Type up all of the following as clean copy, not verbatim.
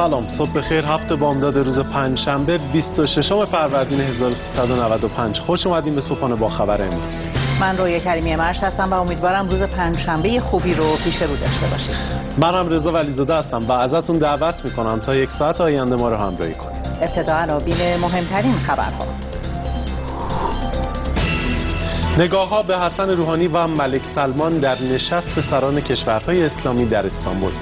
سلام، صبح بخیر. هفته بامداد روز پنجشنبه 26 فروردین 1395. خوش اومدین به صبحانه با خبر امروز. من رویا کریمی مرش هستم و امیدوارم روز پنجشنبه خوبی رو پیش رو داشته باشید. منم رضا ولیزاده هستم و ازتون دعوت میکنم تا یک ساعت آینده ما رو همراهی کنید. ابتداء عناوین مهمترین خبرها. نگاه‌ها به حسن روحانی و ملک سلمان در نشست سران کشورهای اسلامی در استانبول.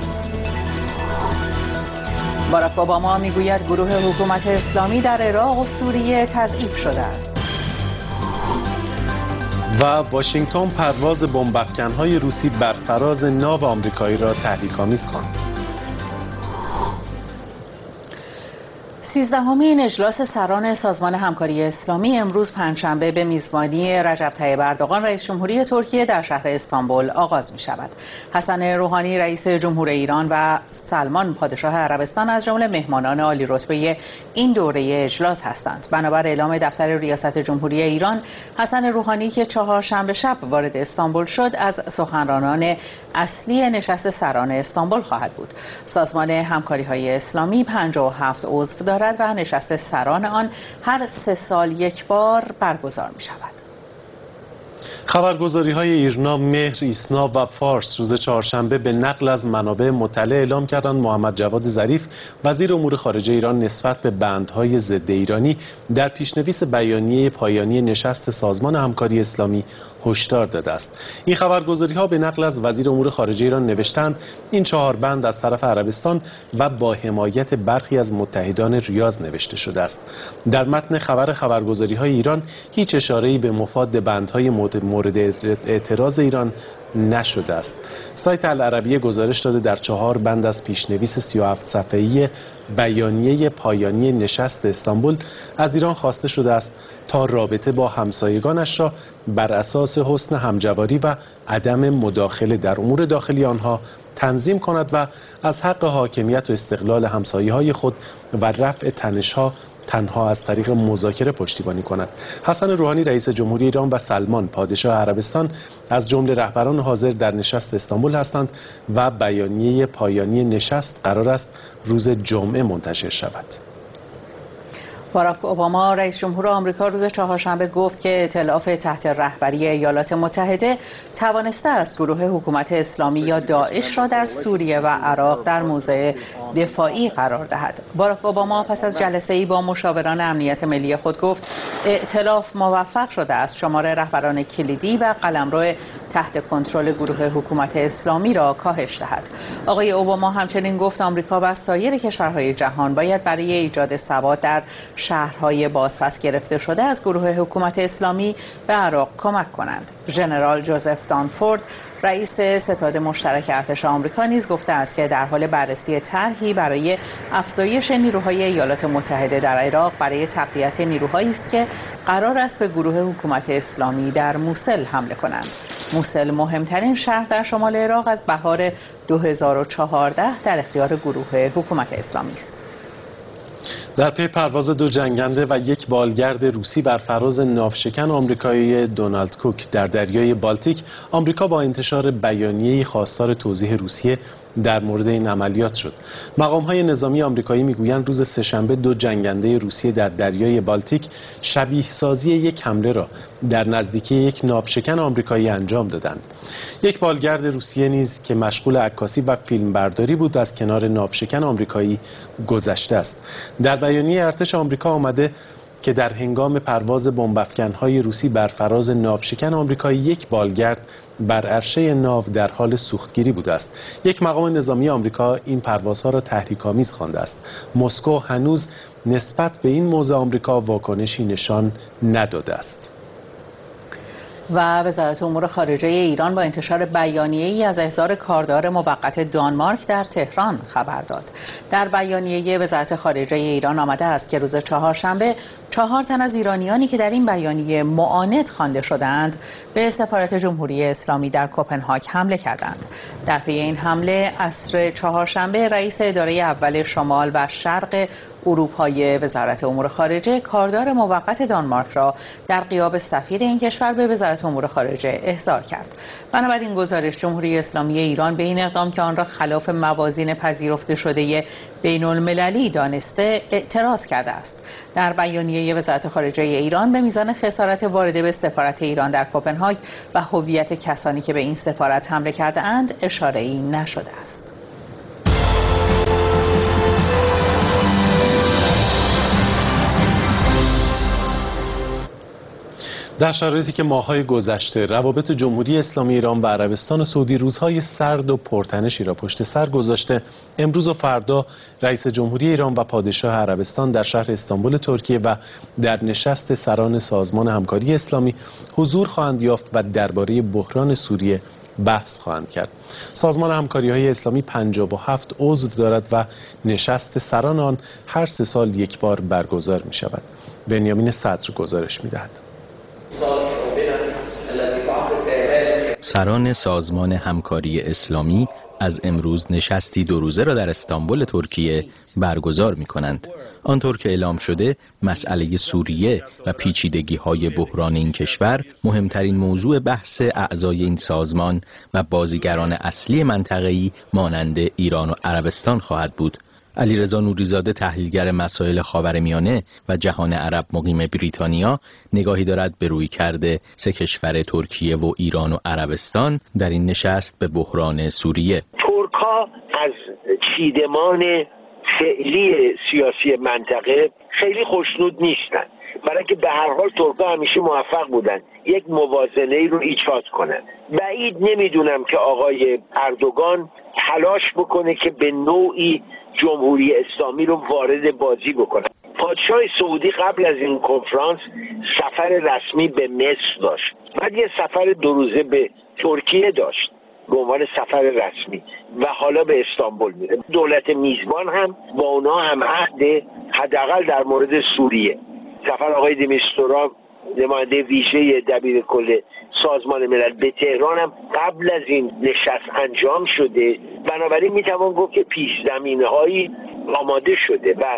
باراک اوباما میگوید گروه حکومت اسلامی در عراق و سوریه تضعیف شده است. و واشنگتن پرواز بمب‌افکن‌های روسی بر فراز ناو آمریکایی را تحریک‌آمیز خواند. 13مین اجلاس سران سازمان همکاری اسلامی امروز پنجشنبه به میزبانی رجب طیب اردوغان رئیس جمهوری ترکیه در شهر استانبول آغاز می شود. حسن روحانی رئیس جمهور ایران و سلمان پادشاه عربستان از جمله مهمانان عالی رتبه این دوره اجلاس هستند. بنابر اعلام دفتر ریاست جمهوری ایران، حسن روحانی که چهارشنبه شب وارد استانبول شد از سخنرانان اصلی نشست سران استانبول خواهد بود. سازمان همکاری‌های اسلامی 57 عضو دارد و نشست سران آن هر 3 سال یک بار برگزار می شود. خبرگزاری‌های ایرنا، مهر، ایسنا و فارس روز چهارشنبه به نقل از منابع مطلع اعلام کردند محمد جواد ظریف وزیر امور خارجه ایران نسبت به بندهای ضد ایرانی در پیشنویس بیانیه پایانی نشست سازمان همکاری اسلامی هشدار داده است. این خبرگزاری‌ها به نقل از وزیر امور خارجه ایران نوشتند این 4 بند از طرف عربستان و با حمایت برخی از متحدان ریاض نوشته شده است. در متن خبرگزاری‌های ایران هیچ اشاره‌ای به مفاد بندهای مورد اعتراض ایران نشده است. سایت العربیه گزارش داده در 4 بند از پیشنویس 37 صفحه‌ای بیانیه پایانی نشست استانبول از ایران خواسته شده است تا رابطه با همسایگانش را بر اساس حسن همجواری و عدم مداخله در امور داخلی آنها تنظیم کند و از حق حاکمیت و استقلال همسایه‌های خود و رفع تنش‌ها تنها از طریق مذاکره پشتیبانی کند. حسن روحانی رئیس جمهوری ایران و سلمان پادشاه عربستان از جمله رهبران حاضر در نشست استانبول هستند و بیانیه پایانی نشست قرار است روز جمعه منتشر شود. باراک اوباما رئیس جمهور آمریکا روز چهارشنبه گفت که ائتلاف تحت رهبری ایالات متحده توانسته است گروه حکومت اسلامی یا داعش را در سوریه و عراق در موضع دفاعی قرار دهد. باراک اوباما پس از جلسه‌ای با مشاوران امنیت ملی خود گفت ائتلاف موفق شده است شمار رهبران کلیدی و قلمرو تحت کنترل گروه حکومت اسلامی را کاهش دهد. آقای اوباما همچنین گفت آمریکا و سایر کشورهای جهان باید برای ایجاد ثبات در شهرهای بازپس گرفته شده از گروه حکومت اسلامی به عراق کمک کنند. ژنرال جوزف دانفورد رئیس ستاد مشترک ارتش آمریکا نیز گفته است که در حال بررسی طرحی برای افزایش نیروهای ایالات متحده در عراق برای تقویت نیروهایی است که قرار است به گروه حکومت اسلامی در موسل حمله کنند. موسل مهمترین شهر در شمال عراق از بهار 2014 در اختیار گروه حکومت اسلامی است. در پی پرواز 2 جنگنده و 1 بالگرد روسی بر فراز ناوشکن آمریکایی دونالد کوک در دریای بالتیک، آمریکا با انتشار بیانیه‌ای خواستار توضیح روسیه در مورد این عملیات شد. مقام‌های نظامی آمریکایی میگویند روز سه‌شنبه 2 جنگنده روسیه در دریای بالتیک شبیه سازی 1 حمله را در نزدیکی 1 ناوشکن آمریکایی انجام دادند. 1 بالگرد روسیه نیز که مشغول عکاسی و فیلمبرداری بود از کنار ناوشکن آمریکایی گذشته است. در بیانیه ارتش آمریکا آمده که در هنگام پرواز بمب‌افکن‌های روسی بر فراز ناوشکن آمریکایی 1 بالگرد بر عرشه ناو در حال سوختگیری بوده است. 1 مقام نظامی آمریکا این پروازها را تحریک‌آمیز خوانده است. مسکو هنوز نسبت به این موضوع آمریکا واکنشی نشان نداده است. و وزارت امور خارجه ایران با انتشار بیانیه‌ای از احضار کاردار موقت دانمارک در تهران خبر داد. در بیانیه وزارت خارجه ایران آمده است که روز چهارشنبه 4 تن از ایرانیانی که در این بیانیه معاند خوانده شدند به سفارت جمهوری اسلامی در کوپنهاگ حمله کردند. در پی این حمله عصر چهارشنبه رئیس اداره اول شمال و شرق اروپای وزارت امور خارجه کاردار موقت دانمارک را در غیاب سفیر این کشور به وزارت امور خارجه احضار کرد. بنابراین گزارش جمهوری اسلامی ایران به این اقدام که آن را خلاف موازین پذیرفته شده بین المللی دانسته اعتراض کرده است. در بیانیه وزارت خارجه ایران به میزان خسارت وارده به سفارت ایران در کوپنهاگ و هویت کسانی که به این سفارت حمله کرده اند اشاره‌ای نشده است. در شرایطی که ماه‌های گذشته روابط جمهوری اسلامی ایران و عربستان سعودی روزهای سرد و پرتنشی را پشت سر گذاشته، امروز و فردا رئیس جمهوری ایران و پادشاه عربستان در شهر استانبول ترکیه و در نشست سران سازمان همکاری اسلامی حضور خواهند یافت و درباره بحران سوریه بحث خواهند کرد. سازمان همکاری‌های اسلامی 57 عضو دارد و نشست سران آن هر 3 سال یک بار برگزار می‌شود. بنیامین صدر گزارش می‌دهد. سران سازمان همکاری اسلامی از امروز نشستی 2 روزه را در استانبول ترکیه برگزار می کنند. آنطور که اعلام شده، مسئله سوریه و پیچیدگی‌های بحران این کشور مهمترین موضوع بحث اعضای این سازمان و بازیگران اصلی منطقه‌ای مانند ایران و عربستان خواهد بود. علیرضا نوریزاده، تحلیلگر مسائل خاورمیانه و جهان عرب مقیم بریتانیا، نگاهی دارد به رویکرد 3 کشور ترکیه و ایران و عربستان در این نشست به بحران سوریه. ترک‌ها از چیدمان فعلی سیاسی منطقه خیلی خوشنود نیستن، برای اینکه به هر حال ترک‌ها همیشه موفق بودن یک موازنه‌ای رو ایجاد کنن. بعید نمیدونم که آقای اردوغان تلاش بکنه که به نوعی جمهوری اسلامی رو وارد بازی بکنه. پادشاه سعودی قبل از این کنفرانس سفر رسمی به مصر داشت، بعد یه سفر 2 روزه به ترکیه داشت به عنوان سفر رسمی و حالا به استانبول میره. دولت میزبان هم با اونا هم عهد، حداقل در مورد سوریه. سفر آقای دمیستورا، نماینده ویژه دبیرکل سازمان ملل، به تهران هم قبل از این نشست انجام شده. بنابراین میتوان گفت که پیش زمینه‌هایی آماده شده و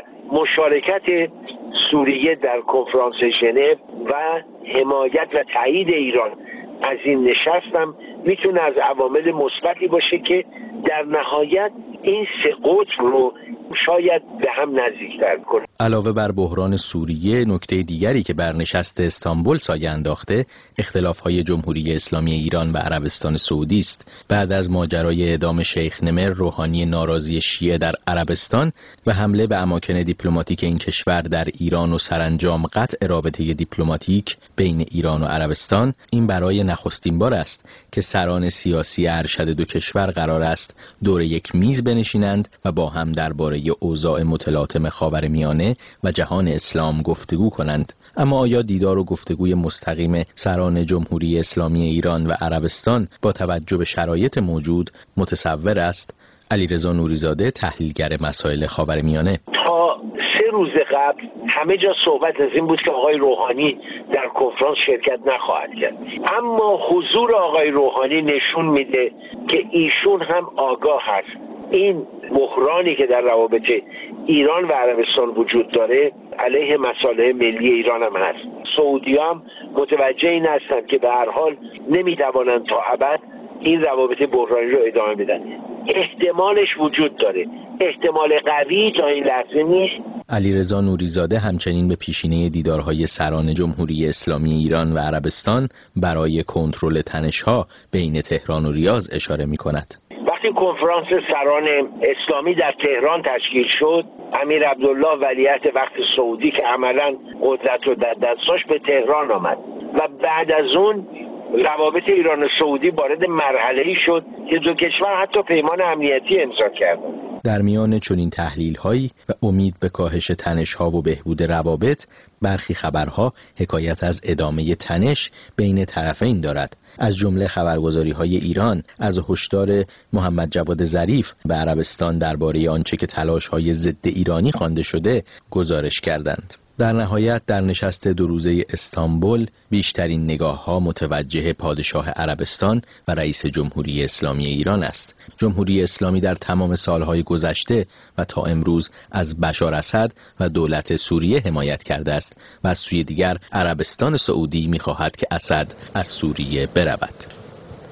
مشارکت سوریه در کنفرانس ژنو و حمایت و تایید ایران از این نشست هم میتونه از عوامل مثبتی باشه که در نهایت این 3 قطب رو شاید به هم نزدیک‌تر کنه. علاوه بر بحران سوریه، نکته دیگری که بر نشست استانبول سایه انداخته، اختلاف‌های جمهوری اسلامی ایران و عربستان سعودی است. بعد از ماجرای اعدام شیخ نمر، روحانی ناراضی شیعه در عربستان و حمله به اماکن دیپلماتیک این کشور در ایران و سرانجام قطع رابطه دیپلماتیک بین ایران و عربستان، این برای نخستین بار است که سران سیاسی ارشد 2 کشور قرار است دور یک میز بنشینند و با هم درباره اوضاع متلاطم خاورمیانه و جهان اسلام گفتگو کنند. اما آیا دیدار و گفتگوی مستقیم سران جمهوری اسلامی ایران و عربستان با توجه به شرایط موجود متصور است؟ علیرضا نوریزاده، تحلیلگر مسائل خاورمیانه: تا 3 روز قبل همه جا صحبت از این بود که آقای روحانی در کنفرانس شرکت نخواهد کرد، اما حضور آقای روحانی نشون میده که ایشون هم آگاه هست این بحرانی که در روابط ایران و عربستان وجود داره علیه مصالح ملی ایران هم هست. سعودی هم متوجه این هستند که به هر حال نمیتوانند تا ابد این روابط بحرانی رو ادامه بدن. احتمالش وجود داره، احتمال قوی تا این لحظه نیست. علیرضا نوریزاده همچنین به پیشینه دیدارهای سران جمهوری اسلامی ایران و عربستان برای کنترل تنش‌ها بین تهران و ریاض اشاره می‌کند. وقتی کنفرانس سران اسلامی در تهران تشکیل شد، امیر عبدالله ولیعهد وقت سعودی که عملاً قدرت رو در دستش به تهران آمد و بعد از اون روابط ایران و سعودی وارد مرحله‌ای شد که 2 کشور حتی پیمان امنیتی امضا کردند. در میان چنین تحلیل‌هایی و امید به کاهش تنش‌ها و بهبود روابط، برخی خبرها حکایت از ادامه تنش بین طرفین دارد. از جمله خبرگزاری‌های ایران از هشدار محمد جواد ظریف به عربستان درباره آنچه که تلاش‌های ضد ایرانی خوانده شده گزارش کردند. در نهایت در نشست 2 روزه استانبول بیشترین نگاه‌ها متوجه پادشاه عربستان و رئیس جمهوری اسلامی ایران است. جمهوری اسلامی در تمام سالهای گذشته و تا امروز از بشار اسد و دولت سوریه حمایت کرده است و از سوی دیگر عربستان سعودی می‌خواهد که اسد از سوریه برود.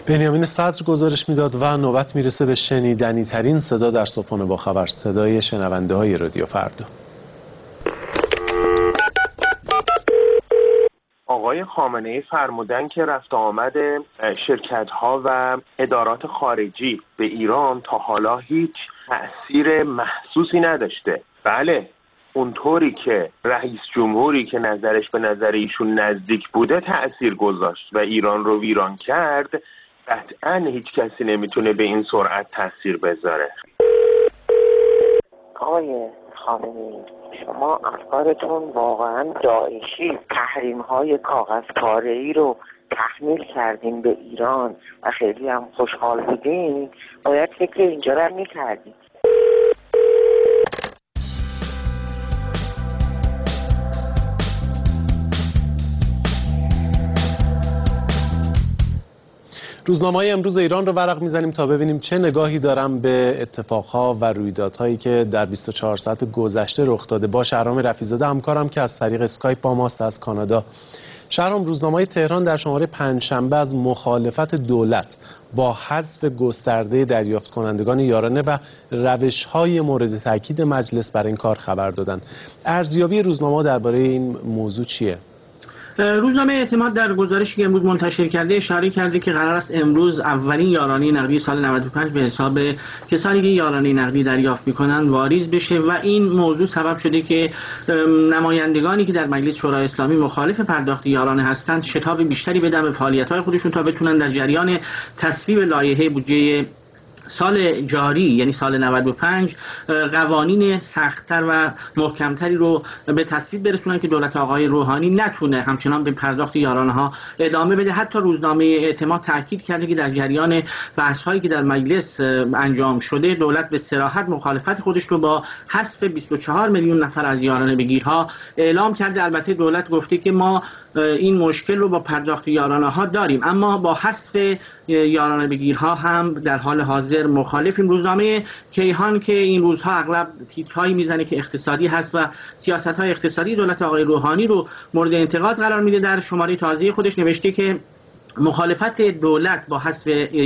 بنیامین صدر گزارش میداد و نوبت میرسه به شنیدنی ترین صدا در صبحانه با خبر، صدای شنونده های رادیو فردا. آقای خامنه‌ای فرمودن که رفت آمد شرکت‌ها و ادارات خارجی به ایران تا حالا هیچ تأثیر محسوسی نداشته. بله، اونطوری که رئیس جمهوری که نظرش به نظر ایشون نزدیک بوده تأثیر گذاشت و ایران رو ویران کرد، قطعاً هیچ کسی نمیتونه به این سرعت تأثیر بذاره. آقای خامنه‌ای، شما افکارتون واقعا داعشی، تحریم‌های کاغذ پاره‌ای رو تحمیل کردین به ایران و خیلی هم خوشحال بودین، باید فکر اینجا رو می‌کردین. روزنامه‌های امروز ایران رو ورق میزنیم تا ببینیم چه نگاهی دارن به اتفاقها و رویدادهایی که در 24 ساعت گذشته رخ داده. با شهرام رفیع‌زاده همکارم که از طریق اسکایپ با ماست از کانادا. شهرام، روزنامه تهران در شماره پنجشنبه از مخالفت دولت با حذف گسترده دریافت کنندگان یارانه و روش‌های مورد تاکید مجلس بر این کار خبر دادند. ارزیابی روزنامه درباره این موضوع چیه؟ روزنامه اعتماد در گزارشی که امروز منتشر کرده اشاره کرده که قرار است امروز اولین یارانه نقدی سال 95 به حساب کسانی که یارانه نقدی دریافت می‌کنند واریز بشه و این موضوع سبب شده که نمایندگانی که در مجلس شورای اسلامی مخالف پرداخت یارانه هستند شتاب بیشتری بدن به فعالیت‌های خودشون تا بتونن در جریان تصویب لایحه بودجه سال جاری یعنی سال 95 قوانین سخت‌تر و محکمتری رو به تصویب برسونن که دولت آقای روحانی نتونه همچنان به پرداخت یارانه ها ادامه بده. حتی روزنامه اعتماد تاکید کرده که در جریان بحث‌هایی که در مجلس انجام شده دولت به صراحت مخالفت خودش رو با حذف 24 میلیون نفر از یارانه بگیرها اعلام کرده. البته دولت گفته که ما این مشکل رو با پرداخت یارانه ها داریم، اما با حذف یارانه بگیرها هم در حال حاضر مخالفیم. روزنامه کیهان که این روزها اغلب تیترهایی میزنه که اقتصادی هست و سیاست‌های اقتصادی دولت آقای روحانی رو مورد انتقاد قرار میده، در شماره تازه خودش نوشته که مخالفت دولت با حذف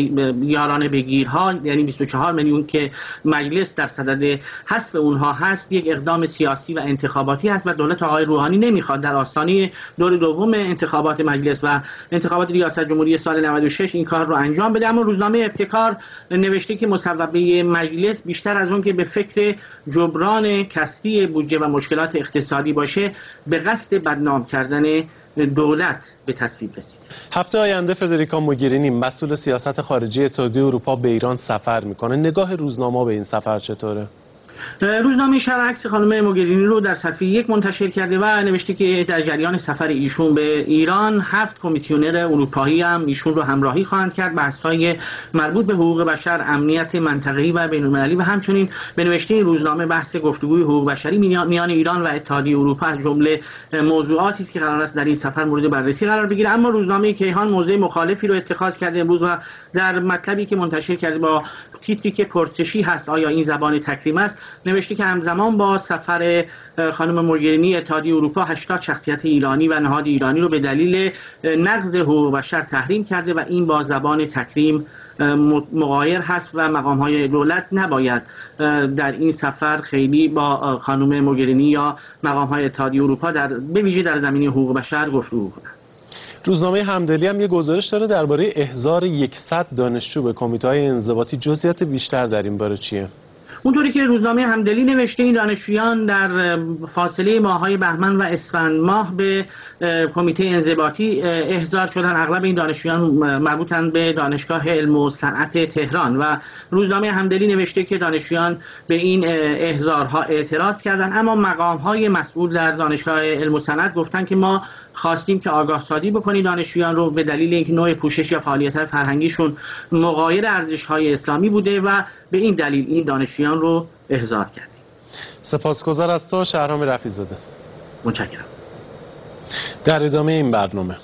یارانه بگیرها یعنی 24 میلیون که مجلس در صدد حذف اونها هست یک اقدام سیاسی و انتخاباتی هست و دولت آقای روحانی نمیخواد در آستانه دور دوم انتخابات مجلس و انتخابات ریاست جمهوری سال 96 این کار رو انجام بده. اما روزنامه ابتکار نوشته که مصوبه مجلس بیشتر از اون که به فکر جبران کسری بودجه و مشکلات اقتصادی باشه به قصد بدنام کردن دولت به تصویب رسید. هفته آینده فدریکا موگرینی مسئول سیاست خارجی اتحادیه اروپا به ایران سفر میکنه. نگاه روزنامه به این سفر چطوره؟ روزنامه شرق عکس خانم موگرینی رو در صفحه 1 منتشر کرده و نوشته که در جریان سفر ایشون به ایران 7 کمیسیونر اروپایی هم ایشون رو همراهی خواهند کرد. بحث‌های مربوط به حقوق بشر، امنیت منطقه‌ای و بین‌المللی و همچنین به نوشته این روزنامه بحث گفتگوی حقوق بشری میان ایران و اتحادیه اروپا از جمله موضوعاتی است که قرار است در این سفر مورد بررسی قرار بگیره. اما روزنامه کیهان موضع مخالفی رو اتخاذ کرده امروز و در مطلبی که منتشر کرده با تیتری که پرسشی هست آیا این زبان تکریم است نوشته که همزمان با سفر خانم موگرینی اتحادیه اروپا 80 شخصیت ایرانی و نهاد ایرانی رو به دلیل نقض حقوق بشر تحریم کرده و این با زبان تکریم مغایر هست و مقام‌های دولت نباید در این سفر خیلی با خانم موگرینی یا مقام‌های اتحادیه اروپا به ویژه در زمینه حقوق بشر گفتگو کنند. روزنامه همدلی هم یه گزارش داره درباره احضار 100 دانشجو به کمیته‌های انضباطی. جزئیات بیشتر در این باره چیه؟ اونطوری که روزنامه همدلی نوشته این دانشجویان در فاصله ماه‌های بهمن و اسفند ماه به کمیته انضباطی احضار شدن. اغلب این دانشجویان مربوطن به دانشگاه علم و صنعت تهران و روزنامه همدلی نوشته که دانشجویان به این احضارها اعتراض کردند، اما مقام‌های مسئول در دانشگاه علم و صنعت گفتن که ما خواستیم که آگاه سازی بکنی دانشجویان رو به دلیل اینکه نوع پوشش یا فعالیت‌های فرهنگیشون مغایر ارزش‌های اسلامی بوده و به این دلیل این دانشجویان رو احضار کردیم. سپاسگزار از تو شهرام رفیع‌زاده. متشکرم. در ادامه این برنامه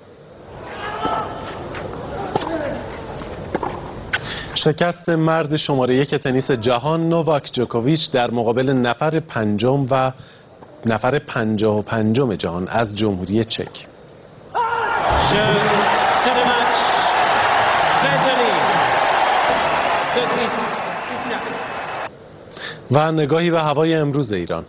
شکست مرد شماره 1 تنیس جهان نوواک جوکوویچ در مقابل نفر پنجم و نفر 55 جهان از جمهوری چک. و نگاهی به هوای امروز ایران.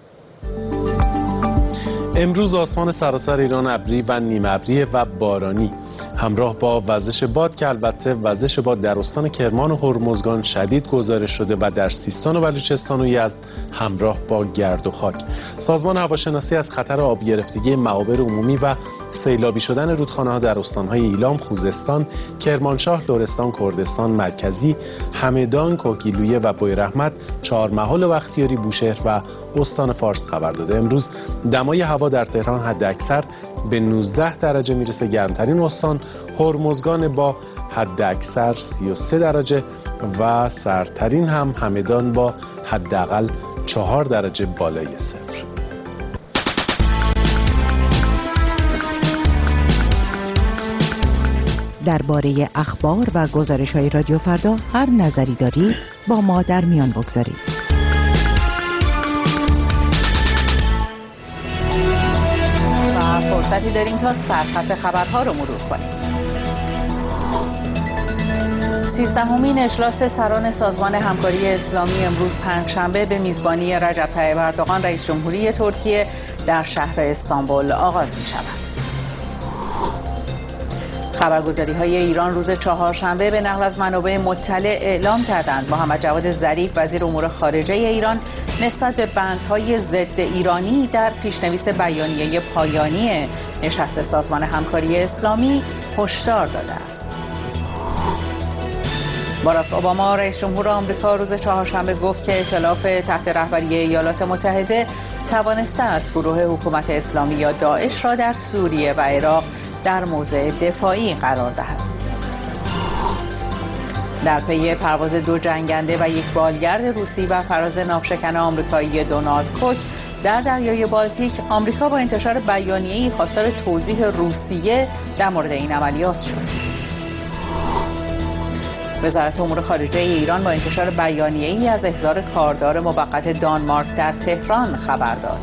امروز آسمان سراسر ایران ابری و نیم ابری و بارانی همراه با وزش باد که البته وزش باد در استان کرمان و هرمزگان شدید گزارش شده و در سیستان و بلوچستان و یزد همراه با گرد و خاک. سازمان هواشناسی از خطر آب گرفتگی مقابر عمومی و سیلابی شدن رودخانه‌ها در استان‌های ایلام، خوزستان، کرمانشاه، لرستان، کردستان مرکزی، همدان، کوهگیلویه و بویراحمد، چهارمحال و بختیاری، بوشهر و استان فارس خبر داده. امروز دمای هوا در تهران حداکثر به 19 درجه میرسه. گرمترین استان هرمزگان با حداکثر 33 درجه و سردترین هم همدان با حداقل 4 درجه بالای صفر. درباره اخبار و گزارش‌های رادیو فردا هر نظری دارید با ما در میان بگذارید. و فرصتی داریم تا سرخط خبرها رو مرور کنیم. 13مین اجلاس سران سازمان همکاری اسلامی امروز پنجشنبه به میزبانی رجب طیب اردوغان رئیس جمهوری ترکیه در شهر استانبول آغاز می شود. خبرگزاری‌های ایران روز چهارشنبه به نقل از منابع مطلع اعلام کردند محمد جواد ظریف وزیر امور خارجه ایران نسبت به بندهای ضد ایرانی در پیشنویس بیانیه پایانی نشست سازمان همکاری اسلامی هشدار داده است. باراک اوباما رئیس جمهور آمریکا روز چهارشنبه گفت که ائتلاف تحت رهبری ایالات متحده توانسته است گروه حکومت اسلامی یا داعش را در سوریه و عراق در موضع دفاعی قرار دهد. در پی پرواز 2 جنگنده و 1 بالگرد روسی و فراز ناوشکن آمریکایی دونالد کوک در دریای بالتیک، آمریکا با انتشار بیانیه‌ای خواستار توضیح روسیه در مورد این عملیات شد. وزارت امور خارجه ایران با انتشار بیانیه‌ای از احضار کاردار موقت دانمارک در تهران خبر داد.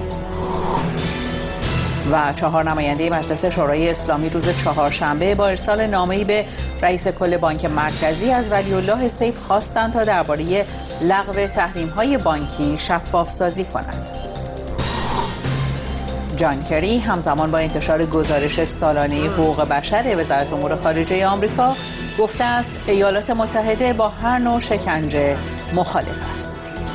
و 4 نماینده مجلس شورای اسلامی روز چهارشنبه با ارسال نامه‌ای به رئیس کل بانک مرکزی از ولی الله سیف خواستند تا درباره لغو تحریم‌های بانکی شفاف سازی کنند. جان کری همزمان با انتشار گزارش سالانه حقوق بشر وزارت امور خارجه آمریکا گفته است ایالات متحده با هر نوع شکنجه مخالف است.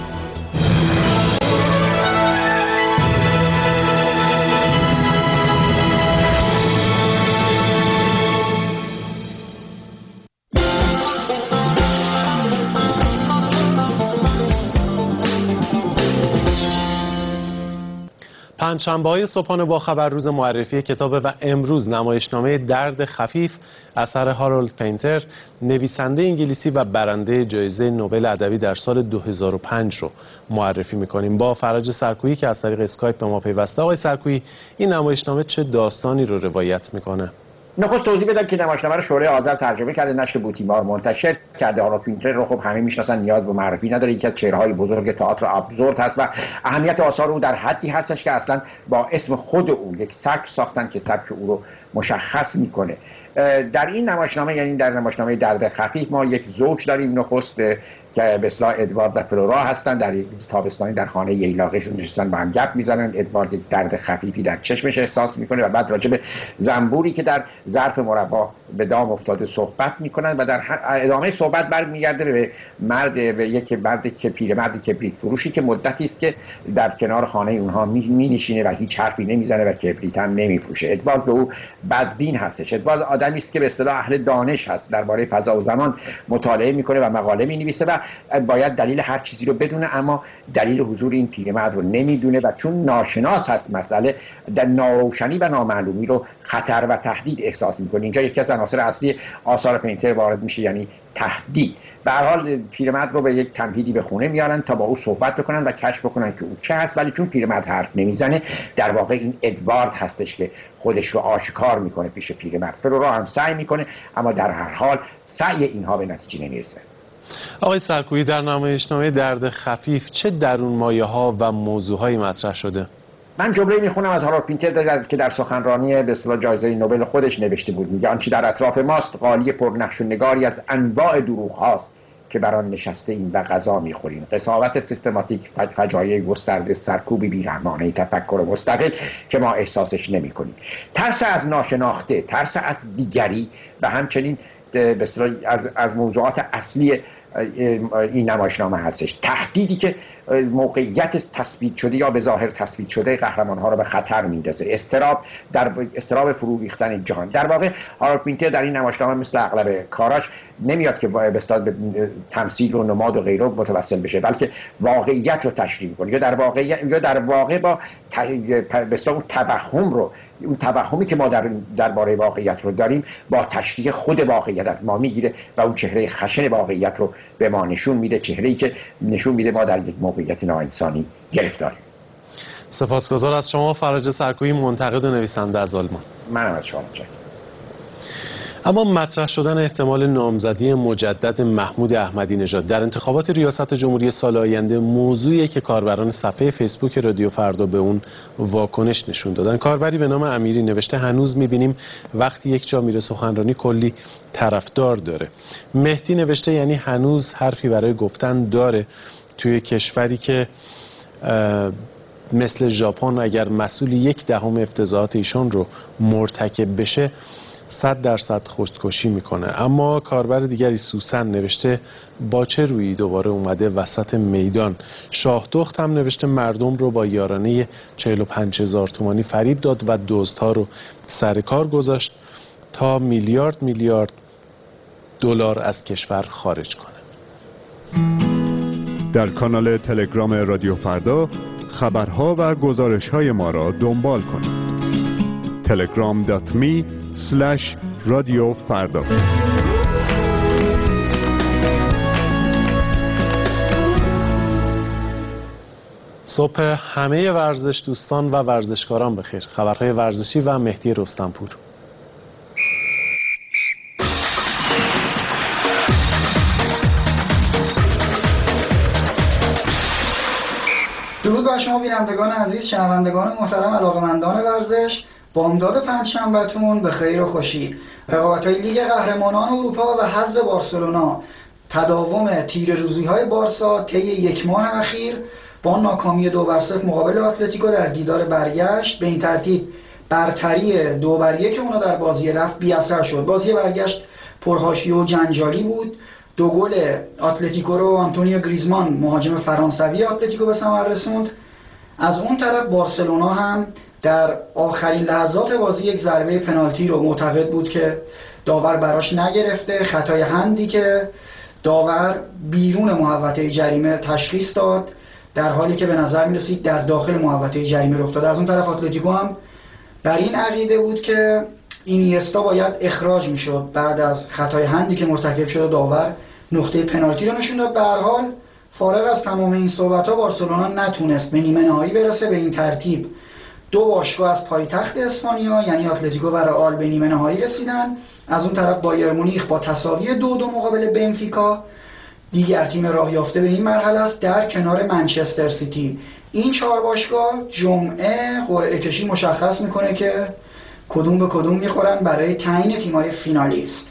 پنجشنبه‌های صبحانه با خبر روز معرفی کتاب و امروز نمایشنامه درد خفیف اثر هارولد پینتر نویسنده انگلیسی و برنده جایزه نوبل ادبی در سال 2005 رو معرفی می‌کنیم با فرج سرکویی که از طریق اسکایپ به ما پیوسته. آقای سرکویی، این نمایشنامه چه داستانی رو روایت می‌کنه؟ نخست توضیح بدم که نمایشنامه رو شورای آذر ترجمه کرده، نشر بوتیمار منتشر کرده. هارولد پینتر رو خب همه میشناسن، نیاز به معرفی نداره. یکی از چهره‌های بزرگ تئاتر ابسورد هست و اهمیت آثار او در حدی هستش که اصلا با اسم خود او یک سبک ساختن که سبک او رو مشخص میکنه. در این نمایشنامه، یعنی در نمایشنامه درد خفیف، ما یک زوج داریم. نخست که به اصطلاح ادوارد و فلورا هستن، در تابستانی در خانه ییلاقشون نشستن با هم گپ میزنن. ادوارد یک درد خفیفی در چشمش احساس میکنه و بعد راجع به زنبوری که در ظرف مربا به دام افتاده صحبت میکنن و در ادامه صحبت برمیگرده به یک مرد که پیرمردی کبریت فروشی که مدتی است که در کنار خانه اونها مینشینه و هیچ حرفی نمیزنه و کبریت هم نمیفروشه. ادوارد به او بدبین هستش. ادوارد آدمی است که به اصطلاح اهل دانش هست، درباره فضا و زمان مطالعه میکنه و مقاله مینویسه و باید دلیل هر چیزی رو بدونه، اما دلیل حضور این پیرمرد رو نمیدونه و چون ناشناس هست مسئله در ناروشنی و نامعلومی رو خطر و تهدید احساس میکنه. اینجا یکی از عناصر اصلی آثار پینتر وارد میشه، یعنی تهدید. به هر حال پیرمرد رو به یک تمهیدی به خونه میارن تا با او صحبت بکنن و کشف بکنن که او چه هست، ولی چون پیرمرد حرف نمیزنه در واقع این ادوارد هستش که خودش رو آشکار میکنه پیش پیرمرد. فلورا هم سعی میکنه اما در هر حال سعی اینها به نتیجه نمیرسه. آقای سرکویی، در نمایشنامه درد خفیف چه درون مایه‌ها و موضوعهایی مطرح شده؟ من جمله میخونم از هارولد پینتر که در سخنرانی به اصطلاح جایزه نوبل خودش نوشته بود. میگه آنچه در اطراف ماست قالی پرنقش و نگاری از انواع دروغ هاست که بر آن نشسته ایم و غذا میخوریم. قساوت سیستماتیک، فجایع گسترده، سرکوب بیرحمانه تفکر مستقل که ما احساسش نمی‌کنیم. ترس از ناشناخته، ترس از دیگری و همچنین به اصطلاح از موضوعات اصلی این نمایشنامه هستش. تهدیدی که موقعیت تثبیت شده یا به ظاهر تثبیت شده قهرمان‌ها را به خطر میندازه. اضطراب فرو ریختن جهان. در واقع هاروالد پینتر در این نمایشنامه مثل اغلب کاراش نمیاد که به تمثیل و نماد و غیره متوسل بشه، بلکه واقعیت رو تشریح می‌کنه، یا در واقع با اون توهم رو، اون توهمی که ما درباره واقعیت رو داریم با تشریح خود واقعیت از ما میگیره و اون چهره خشن واقعیت رو به ما نشون میده، چهره‌ای که نشون میده ما در یک موقعیت ناانسانی گرفتاریم. سپاسگزار از شما فرج سرکویی، منتقد و نویسنده از آلمان. منم از شما متشکرم. اما مطرح شدن احتمال نامزدی مجدد محمود احمدی نژاد در انتخابات ریاست جمهوری سال آینده موضوعی که کاربران صفحه فیسبوک رادیو فردا به اون واکنش نشون دادن. کاربری به نام امیری نوشته هنوز می‌بینیم وقتی یک جا میره سخنرانی کلی طرفدار داره. مهدی نوشته یعنی هنوز حرفی برای گفتن داره توی کشوری که مثل ژاپن اگر مسئول 1/10 افتضاحات ایشان رو مرتکب بشه 100% خودکشی میکنه. اما کاربر دیگری سوسن نوشته با چه رویی دوباره اومده وسط میدان. شاهدخت هم نوشته مردم رو با یارانه 45,000 تومانی فریب داد و دزدها رو سر کار گذاشت تا میلیارد دلار از کشور خارج کنه. در کانال تلگرام رادیو فردا خبرها و گزارش‌های ما را دنبال کنید. telegram.me/رادیو فردا. صبح همه ورزش دوستان و ورزشکاران بخیر. خبرهای ورزشی و مهدی رستمپور. درود بر شما بینندگان عزیز، شنوندگان محترم، علاقه‌مندان ورزش. بامداد پنجشنبه‌تون به خیر و خوشی. رقابت‌های لیگ قهرمانان اروپا و حذف بارسلونا، تداوم تیره‌روزی‌های بارسا طی یک ماه اخیر با ناکامی 2-0 مقابل اتلتیکو در دیدار برگشت، به این ترتیب برتری 2-1 اونا در بازی رفت بی‌اثر شد. بازی برگشت پرحاشیه و جنجالی بود. 2 گل اتلتیکو رو آنتونیو گریزمان مهاجم فرانسوی اتلتیکو به ثمر رسوند. از اون طرف بارسلونا هم در آخرین لحظات بازی یک ضربه پنالتی رو معتقد بود که داور براش نگرفته، خطای هندی که داور بیرون محوطه جریمه تشخیص داد، در حالی که به نظر می رسید در داخل محوطه جریمه رخ داده. از اون طرف اتلتیکو هم بر این عقیده بود که اینیستا باید اخراج می شد بعد از خطای هندی که مرتکب شده. داور نقطه پنالتی رو نشون داد. به هر حال فارغ از تمام این صحبت‌ها بارسلونا نتونست به نیمه نهایی برسه. به این ترتیب 2 باشگاه از پایتخت اسپانیا یعنی اتلتیکو و رئال به نیمه نهایی رسیدن. از اون طرف بایر مونیخ با تساوی 2-2 مقابل بنفیکا دیگر تیم راه یافته به این مرحله است در کنار منچستر سیتی. این 4 باشگاه جمعه قرعه کشی مشخص میکنه که کدوم به کدوم میخورن برای تعیین تیم‌های فینالیست.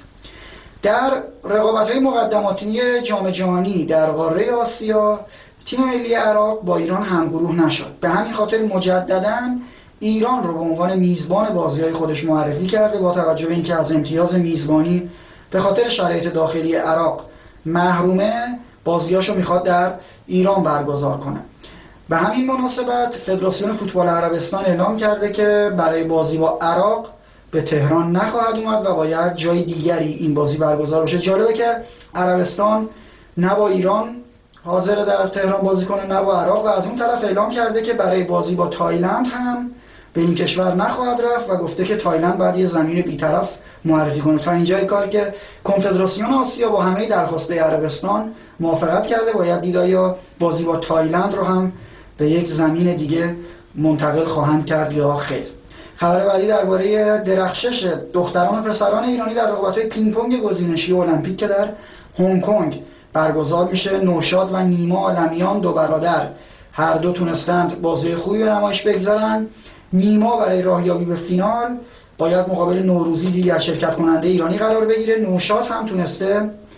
در رقابت‌های مقدماتی جام جهانی در قاره آسیا تیم ملی عراق با ایران همگروه نشد. به همین خاطر مجدداً ایران رو به عنوان میزبان بازی‌های خودش معرفی کرده. با توجه به اینکه از امتیاز میزبانی به خاطر شرایط داخلی عراق محرومه، بازیاشو میخواد در ایران برگزار کنه. به همین مناسبت فدراسیون فوتبال عربستان اعلام کرده که برای بازی با عراق به تهران نخواهد اومد و باید جای دیگری این بازی برگزار بشه. جالبه که عربستان نه با ایران حاضر در تهران بازی کنه نه با عراق، و از اون طرف اعلام کرده که برای بازی با تایلند هم به این کشور نخواهد رفت و گفته که تایلند باید یه زمین بی‌طرف معرفی کنه. تا اینجای کار که کنفدراسیون آسیا با همه درخواست‌های عربستان موافقت کرده، باید دیدایا بازی با تایلند رو هم به یک زمین دیگه منتقل خواهند کرد یا خیر. خبر بعدی درباره درخشش دختران و پسران ایرانی در رقابت‌های پینگ پونگ گزینشی المپیک که در هنگ کنگ برگزار میشه. نوشاد و نیما عالمیان 2 برادر هر دو تونستند بازی خوبی به نمایش بگذارن. نیما برای راهیابی به فینال باید مقابل نوروزی دیگر شرکت کننده ایرانی قرار بگیره. نوشاد هم تونسته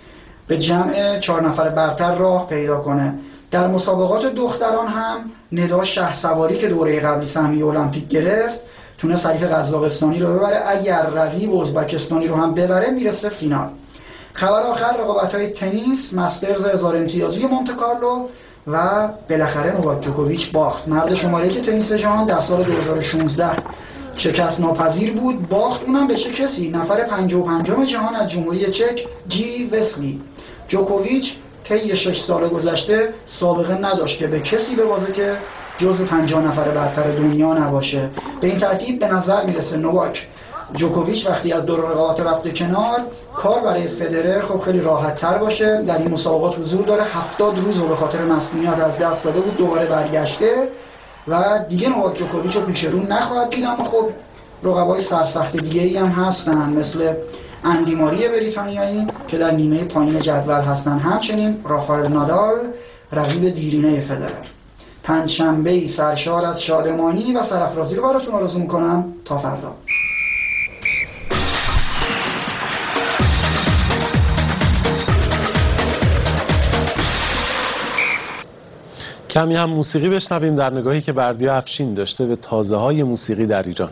به جمع 4 نفر برتر راه پیدا کنه. در مسابقات دختران هم ندا شهسواری که دوره قبلی سهمیه المپیک گرفت تونست حریف قزاقستانی رو ببره، اگر رقیب ازبکستانی رو هم ببره میرسه فینال. خبر آخر رقابت‌های تنیس، مسترز 1000 امتیازی مونته کارلو و بالاخره نوواک جوکوویچ باخت. مرد شماره یک تنیس جهان در سال 2016 شکست ناپذیر بود، باخت، اونم به چه کسی؟ نفر 55م جهان از جمهوری چک، جی وسلی. جوکوویچ طی 6 سال گذشته سابقه نداشت که به کسی ببازه که جزو 50 نفر برتر دنیا نباشه. به این ترتیب به نظر میرسه نوواک جوکوویچ وقتی از دور رقابت رفته کنار، کار برای فدرر خب خیلی راحت تر باشه. در این مسابقات حضور داره، 70 روز رو به خاطر مصونیت از دست داده بود، دوباره برگشته و دیگه نوواک جوکوویچ رو پیش رو نخواهد دید. اما خب رقبای سرسخت دیگه ای هم هستن، مثل اندی ماری بریتانیایی که در نیمه پایین جدول هستن، همچنین رافائل نادال رقیب دیرینه فدرر. پنجشنبه‌ای سرشار از شادمانی و سرافرازی رو براتون آرزو می‌کنم. تا فردا. کمی هم موسیقی بشنویم در نگاهی که بردیا افشین داشته به تازه‌های موسیقی در ایران.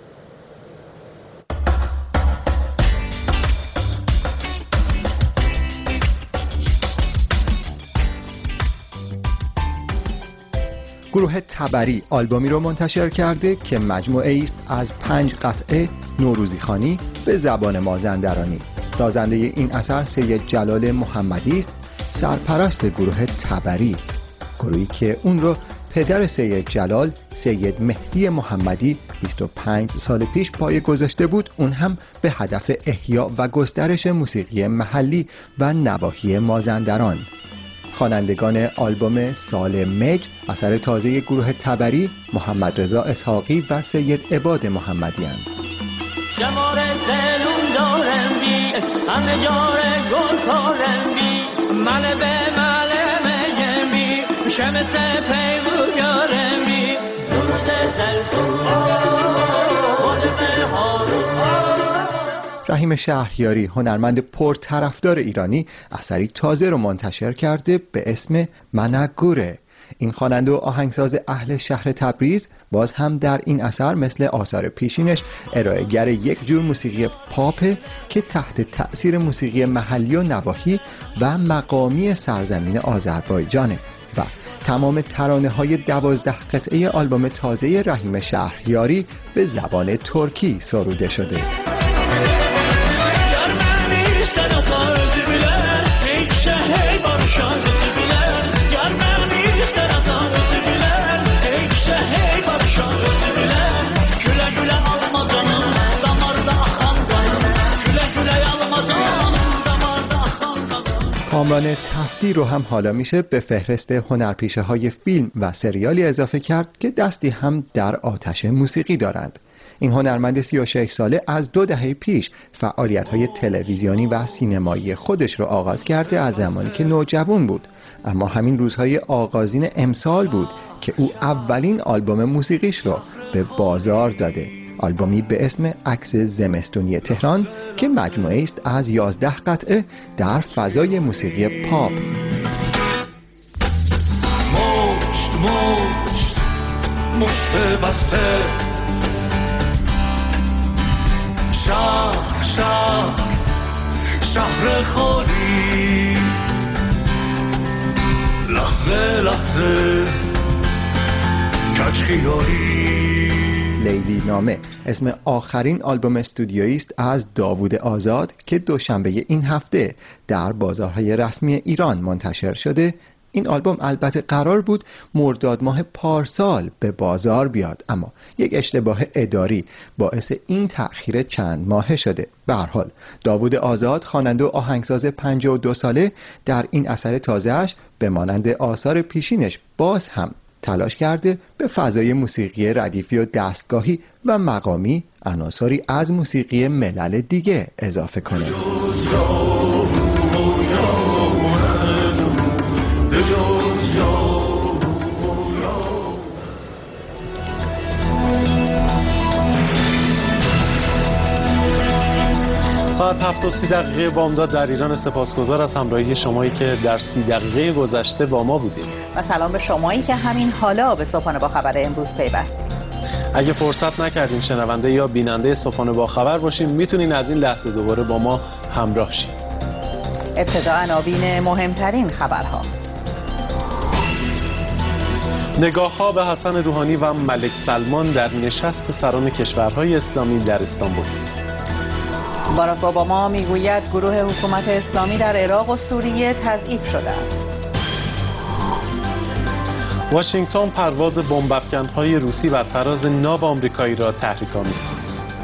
گروه تبری آلبومی رو منتشر کرده که مجموعه است از 5 قطعه نوروزی خوانی به زبان مازندرانی. سازنده این اثر سید جلال محمدی است، سرپرست گروه تبری، گروهی که اون رو پدر سید جلال، سید مهدی محمدی 25 سال پیش پایه گذاشته بود، اون هم به هدف احیا و گسترش موسیقی محلی و نواحی مازندران. خوانندگان آلبوم سال مج اثر تازه گروه تبری محمد رضا اسحاقی و سید عباد محمدی هستند. شمار زلون دارم بی همه جاره گل کارم بی مل به مل مگم بی شمس پیمو یارم بی روز سلطون رحیم شهریاری هنرمند پرطرفدار ایرانی اثری تازه رو منتشر کرده به اسم منگوره. این خواننده و آهنگساز اهل شهر تبریز باز هم در این اثر مثل آثار پیشینش ارائه‌گر یک جور موسیقی پاپ که تحت تأثیر موسیقی محلی و نواحی و مقامی سرزمین آذربایجانه و تمام ترانه‌های 12 قطعه آلبوم تازه رحیم شهریاری به زبان ترکی سروده شده. کامران تفتی رو هم حالا میشه به فهرست هنرپیشه های فیلم و سریالی اضافه کرد که دستی هم در آتش موسیقی دارند. این هنرمند 36 ساله از 2 دهه پیش فعالیت‌های تلویزیونی و سینمایی خودش رو آغاز کرده از زمانی که نوجوان بود، اما همین روزهای آغازین امسال بود که او اولین آلبوم موسیقیش رو به بازار داده. آلبومی به اسم عکس زمستونی تهران که مجموعه است از 11 قطعه در فضای موسیقی پاپ. مشت مشت مشت بسته شهر شهر شهر خالی لحظه لحظه کج خیالی. لیلی نامه اسم آخرین آلبوم استودیویی است از داوود آزاد که دوشنبه این هفته در بازارهای رسمی ایران منتشر شده. این آلبوم البته قرار بود مرداد ماه پارسال به بازار بیاد، اما یک اشتباه اداری باعث این تأخیر چند ماهه شده. به هر حال داوود آزاد خواننده و آهنگساز 52 ساله در این اثر تازه‌اش به مانند آثار پیشینش باز هم تلاش کرده به فضای موسیقی ردیفی و دستگاهی و مقامی عناصری از موسیقی ملل دیگه اضافه کنه. ساعت 7:30 بامداد در ایران. سپاسگزار از همراهی شمایی که در 30 دقیقه گذشته با ما بودید و سلام به شمایی که همین حالا به صبحانه با خبر امروز پیوستید. اگه فرصت نکردیم شنونده یا بیننده صبحانه با خبر باشیم، میتونین از این لحظه دوباره با ما همراه شید. ابتدا عناوین مهمترین خبرها. نگاه‌ها به حسن روحانی و ملک سلمان در نشست سران کشورهای اسلامی در استانبول. باراک اوباما میگوید گروه حکومت اسلامی در عراق و سوریه تضعیف شده است. واشنگتن پرواز بمب‌افکن‌های روسی بر فراز ناو آمریکایی را تحریک‌آمیز خواند.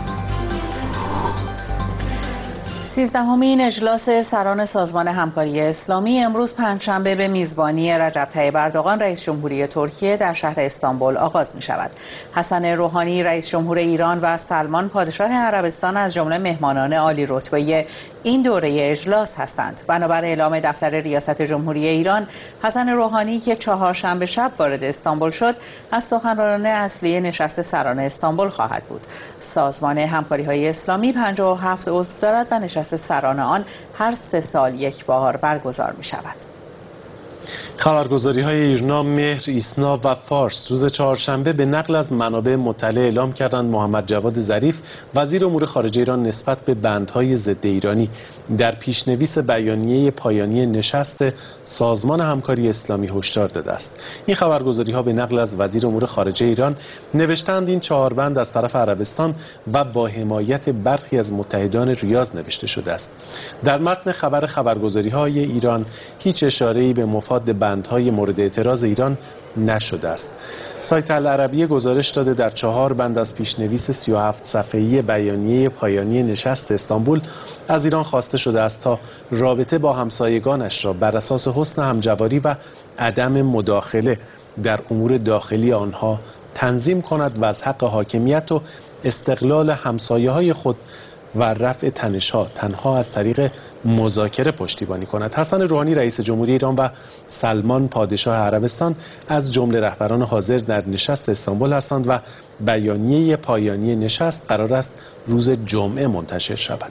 13مین اجلاس سران سازمان همکاری اسلامی امروز پنجشنبه به میزبانی رجب طیب اردوغان رئیس جمهوری ترکیه در شهر استانبول آغاز می شود. حسن روحانی رئیس جمهور ایران و سلمان پادشاه عربستان از جمله مهمانان عالی رتبه این دوره اجلاس هستند. بنابر اعلام دفتر ریاست جمهوری ایران، حسن روحانی که چهارشنبه شب وارد استانبول شد، از سخنرانان اصلی نشست سران استانبول خواهد بود. سازمان همکاری‌های اسلامی 57 عضو دارد و نشست سران آن هر 3 سال یک بار برگزار می شود. خبرگزاری‌های ایرنا، مهر، ایسنا و فارس روز چهارشنبه به نقل از منابع مطلع اعلام کردند محمد جواد ظریف وزیر امور خارجه ایران نسبت به بندهای ضد ایرانی در پیشنویس بیانیه پایانی نشست سازمان همکاری اسلامی هشدار داده است. این خبرگزاری‌ها به نقل از وزیر امور خارجه ایران نوشتند این 4 بند از طرف عربستان و با حمایت برخی از متحدان ریاض نوشته شده است. در متن خبرگزاری‌های ایران هیچ اشاره‌ای به مفاد بندهای مورد اعتراض ایران نشده است. سایت العربیه گزارش داده در 4 بند از پیشنویس 37 صفحه‌ای بیانیه پایانی نشست استانبول از ایران خواسته شده است تا رابطه با همسایگانش را بر اساس حسن همجواری و عدم مداخله در امور داخلی آنها تنظیم کند و از حق حاکمیت و استقلال همسایه‌های خود و رفع تنش‌ها تنها از طریق مذاکره پشتیبانی کند. حسن روحانی رئیس جمهوری ایران و سلمان پادشاه عربستان از جمله رهبران حاضر در نشست استانبول هستند و بیانیه پایانی نشست قرار است روز جمعه منتشر شود.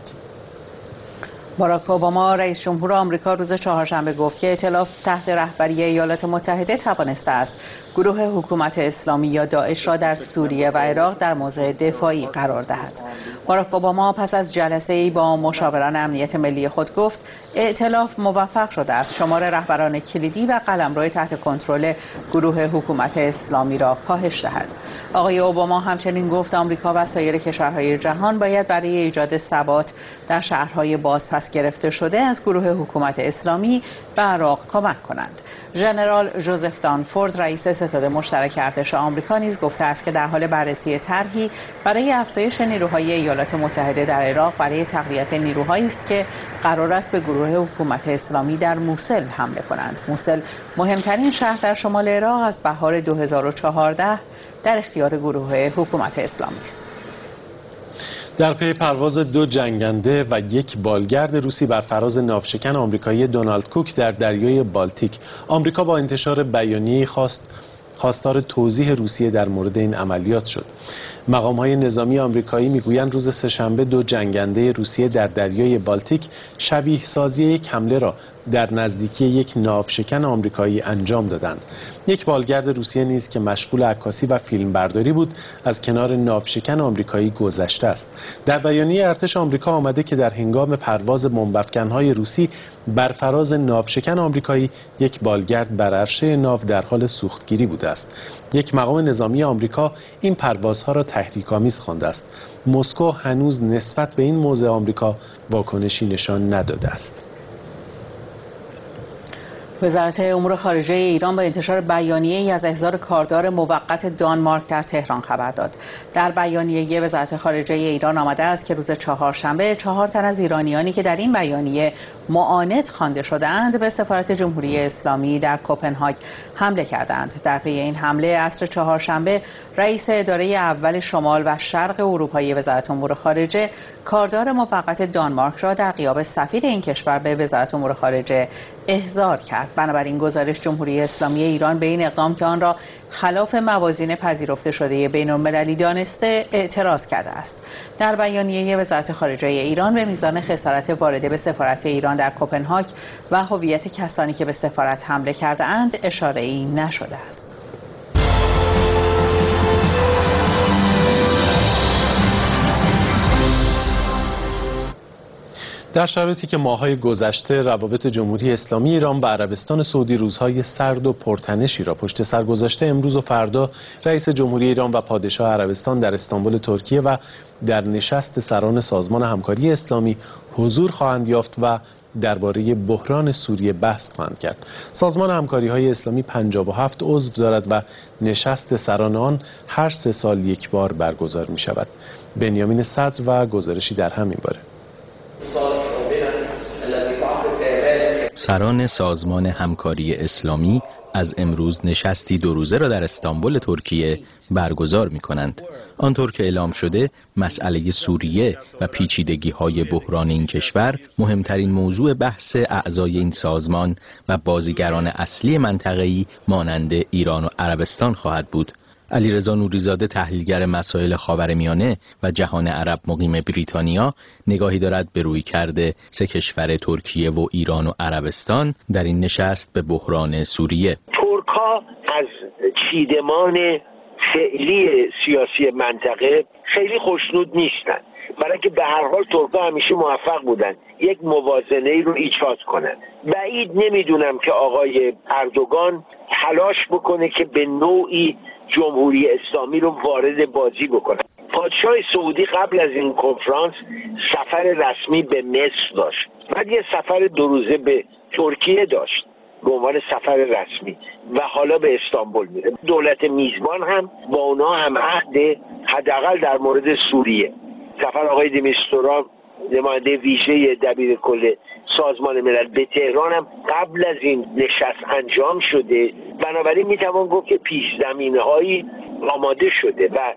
باراک اوباما رئیس جمهور آمریکا روز چهارشنبه گفت که ائتلاف تحت رهبری ایالات متحده توانسته است گروه حکومت اسلامی یا داعش را در سوریه و عراق در موضع دفاعی قرار دهد. باراک اوباما پس از جلسه‌ای با مشاوران امنیت ملی خود گفت ائتلاف موفق شده است شمار رهبران کلیدی و قلمرو تحت کنترل گروه حکومت اسلامی را کاهش دهد. آقای اوباما همچنین گفت آمریکا و سایر کشورهای جهان باید برای ایجاد ثبات در شهرهای بازپس گرفته شده از گروه حکومت اسلامی به عراق کمک کنند. ژنرال جوزف دانفورد رئیس ستاد مشترک ارتش آمریکا نیز گفته است که در حال بررسی طرحی برای افزایش نیروهای ایالات متحده در عراق برای تقویت نیروهایی است که قرار است به گروه حکومت اسلامی در موصل حمله کنند. موصل مهمترین شهر در شمال عراق از بهار 2014 در اختیار گروه حکومت اسلامی است. در پی پرواز 2 جنگنده و 1 بالگرد روسی بر فراز ناوشکن آمریکایی دونالد کوک در دریای بالتیک، آمریکا با انتشار بیانیه‌ای خواستار توضیح روسیه در مورد این عملیات شد. مقام‌های نظامی آمریکایی میگویند روز سه‌شنبه 2 جنگنده روسیه در دریای بالتیک شبیه سازی یک حمله را در نزدیکی 1 ناوشکن آمریکایی انجام دادند. 1 بالگرد روسیه نیز که مشغول عکاسی و فیلمبرداری بود از کنار ناوشکن آمریکایی گذشته است. در بیانیه ارتش آمریکا آمده که در هنگام پرواز بمب‌افکن‌های روسی بر فراز ناوشکن آمریکایی 1 بالگرد بر عرشه ناو در حال سوختگیری بوده است. 1 مقام نظامی آمریکا این پروازها را تحریک‌آمیز خوانده است. مسکو هنوز نسبت به این موضع آمریکا واکنشی نشان نداده است. وزارت امور خارجه ایران با انتشار بیانیه‌ای از احضار کاردار موقت دانمارک در تهران خبر داد. در بیانیه وزارت خارجه ایران آمده است که روز چهارشنبه 4 تن از ایرانیانی که در این بیانیه معاند خوانده شده‌اند به سفارت جمهوری اسلامی در کوپنهاگ حمله کردند. در پی این حمله عصر چهارشنبه رئیس اداره اول شمال و شرق اروپایی وزارت امور خارجه کاردار موقت دانمارک را در غیاب سفیر این کشور به وزارت امور خارجه احضار کرد. کرد. بنابراین گزارش جمهوری اسلامی ایران به این اقدام که آن را خلاف موازین پذیرفته شده بین‌المللی دانسته اعتراض کرده است. در بیانیه وزارت خارجه ایران به میزان خسارت وارده به سفارت ایران در کوپنهاگ و هویت کسانی که به سفارت حمله کرده اند اشاره‌ای نشده است. در شرایطی که ماه‌های گذشته روابط جمهوری اسلامی ایران با عربستان سعودی روزهای سرد و پرتنشی را پشت سر گذاشته، امروز و فردا رئیس جمهوری ایران و پادشاه عربستان در استانبول ترکیه و در نشست سران سازمان همکاری اسلامی حضور خواهند یافت و درباره بحران سوریه بحث خواهند کرد. سازمان همکاری‌های اسلامی 57 عضو دارد و نشست سران آن هر 3 سال یک بار برگزار می‌شود. بنیامین صدر و گزارشی در همین باره. سران سازمان همکاری اسلامی از امروز نشستی 2 روزه را در استانبول ترکیه برگزار می کنند. آنطور که اعلام شده، مسئله سوریه و پیچیدگی‌های بحران این کشور مهمترین موضوع بحث اعضای این سازمان و بازیگران اصلی منطقه‌ای مانند ایران و عربستان خواهد بود. علیرضا نوریزاده، تحلیلگر مسائل خاورمیانه و جهان عرب مقیم بریتانیا، نگاهی دارد به رویکرد 3 کشور ترکیه و ایران و عربستان در این نشست به بحران سوریه. ترک‌ها از چیدمان فعلی سیاسی منطقه خیلی خوشنود نیستن، برای که به هر حال ترک‌ها همیشه موفق بودن یک موازنه‌ای رو ایجاد کنن. بعید نمیدونم که آقای اردوغان تلاش بکنه که به نوعی جمهوری اسلامی رو وارد بازی بکنه. پادشاه سعودی قبل از این کنفرانس سفر رسمی به مصر داشت، بعد یه سفر 2 روزه به ترکیه داشت به عنوان سفر رسمی و حالا به استانبول میره. دولت میزبان هم با اونا هم عهد، حداقل در مورد سوریه. سفر آقای دمیستورا، نماینده ویژه دبیرکل سازمان ملل، به تهران هم قبل از این نشست انجام شده. بنابراین میتوان گفت که پیش زمینه‌هایی آماده شده و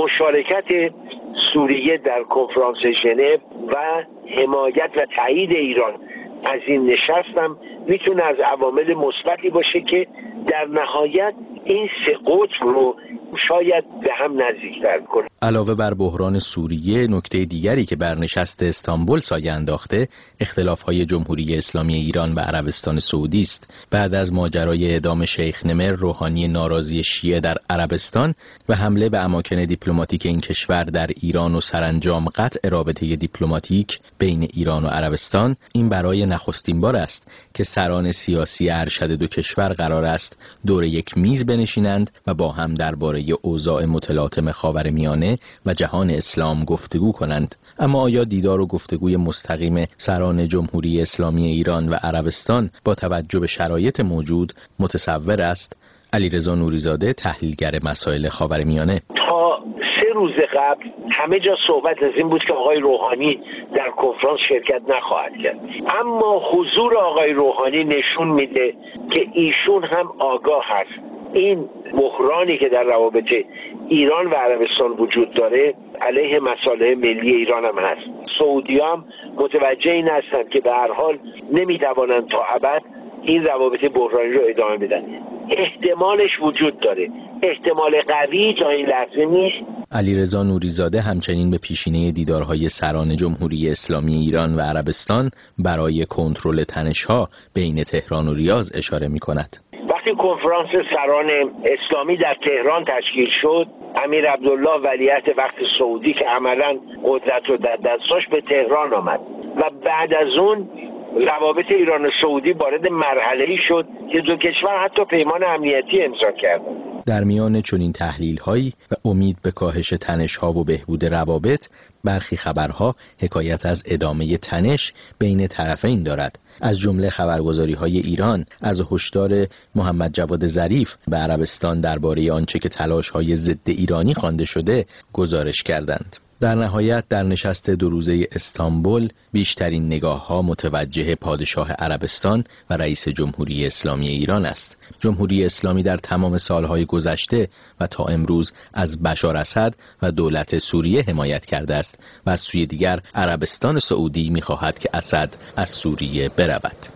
مشارکت سوریه در کنفرانس ژنو و حمایت و تایید ایران از این نشست هم میتونه از عوامل مثبتی باشه که در نهایت این 3 قطب رو شاید به هم نزدیک‌تر کنه. علاوه بر بحران سوریه، نکته دیگری که بر نشست استانبول سایه انداخته، اختلاف‌های جمهوری اسلامی ایران و عربستان سعودی است. بعد از ماجرای اعدام شیخ نمر، روحانی ناراضی شیعه در عربستان و حمله به اماکن دیپلماتیک این کشور در ایران و سرانجام قطع رابطه دیپلماتیک بین ایران و عربستان، این برای نخستین بار است که سران سیاسی ارشد 2 کشور قرار است دور یک میز بنشینند و با هم درباره اوضاع متلاطم خاورمیانه و جهان اسلام گفتگو کنند. اما آیا دیدار و گفتگوی مستقیم سران جمهوری اسلامی ایران و عربستان با توجه به شرایط موجود متصور است؟ علیرضا نوریزاده، تحلیلگر مسائل خاورمیانه: تا 3 روز قبل همه جا صحبت از این بود که آقای روحانی در کنفرانس شرکت نخواهد کرد، اما حضور آقای روحانی نشون میده که ایشون هم آگاه هست این بحرانی که در روابط ایران و عربستان وجود داره علیه مصالح ملی ایران هم هست. سعودی هم متوجه این هستند که به هر حال نمیتوانند تا ابد این روابط بحرانی رو ادامه بدن. احتمالش وجود داره، احتمال قوی تا این لحظه نیست. علیرضا نوریزاده همچنین به پیشینه دیدارهای سران جمهوری اسلامی ایران و عربستان برای کنترل تنش‌ها بین تهران و ریاض اشاره می‌کند. وقتی کنفرانس سران اسلامی در تهران تشکیل شد، امیر عبدالله ولیعهد وقت سعودی که عملاً قدرت رو در دستش به تهران آمد و بعد از اون روابط ایران و سعودی وارد مرحله‌ای شد که 2 کشور حتی پیمان امنیتی امضا کردند. در میان چنین تحلیل‌هایی و امید به کاهش تنش‌ها و بهبود روابط، برخی خبرها حکایت از ادامه تنش بین طرفین دارد. از جمله خبرگزاری‌های ایران از هشدار محمد جواد ظریف به عربستان درباره آنچه که تلاش‌های ضد ایرانی خوانده شده گزارش کردند. در نهایت در نشست 2 روزه استانبول بیشترین نگاه‌ها متوجه پادشاه عربستان و رئیس جمهوری اسلامی ایران است. جمهوری اسلامی در تمام سالهای گذشته و تا امروز از بشار اسد و دولت سوریه حمایت کرده است و از سوی دیگر عربستان سعودی می‌خواهد که اسد از سوریه برود.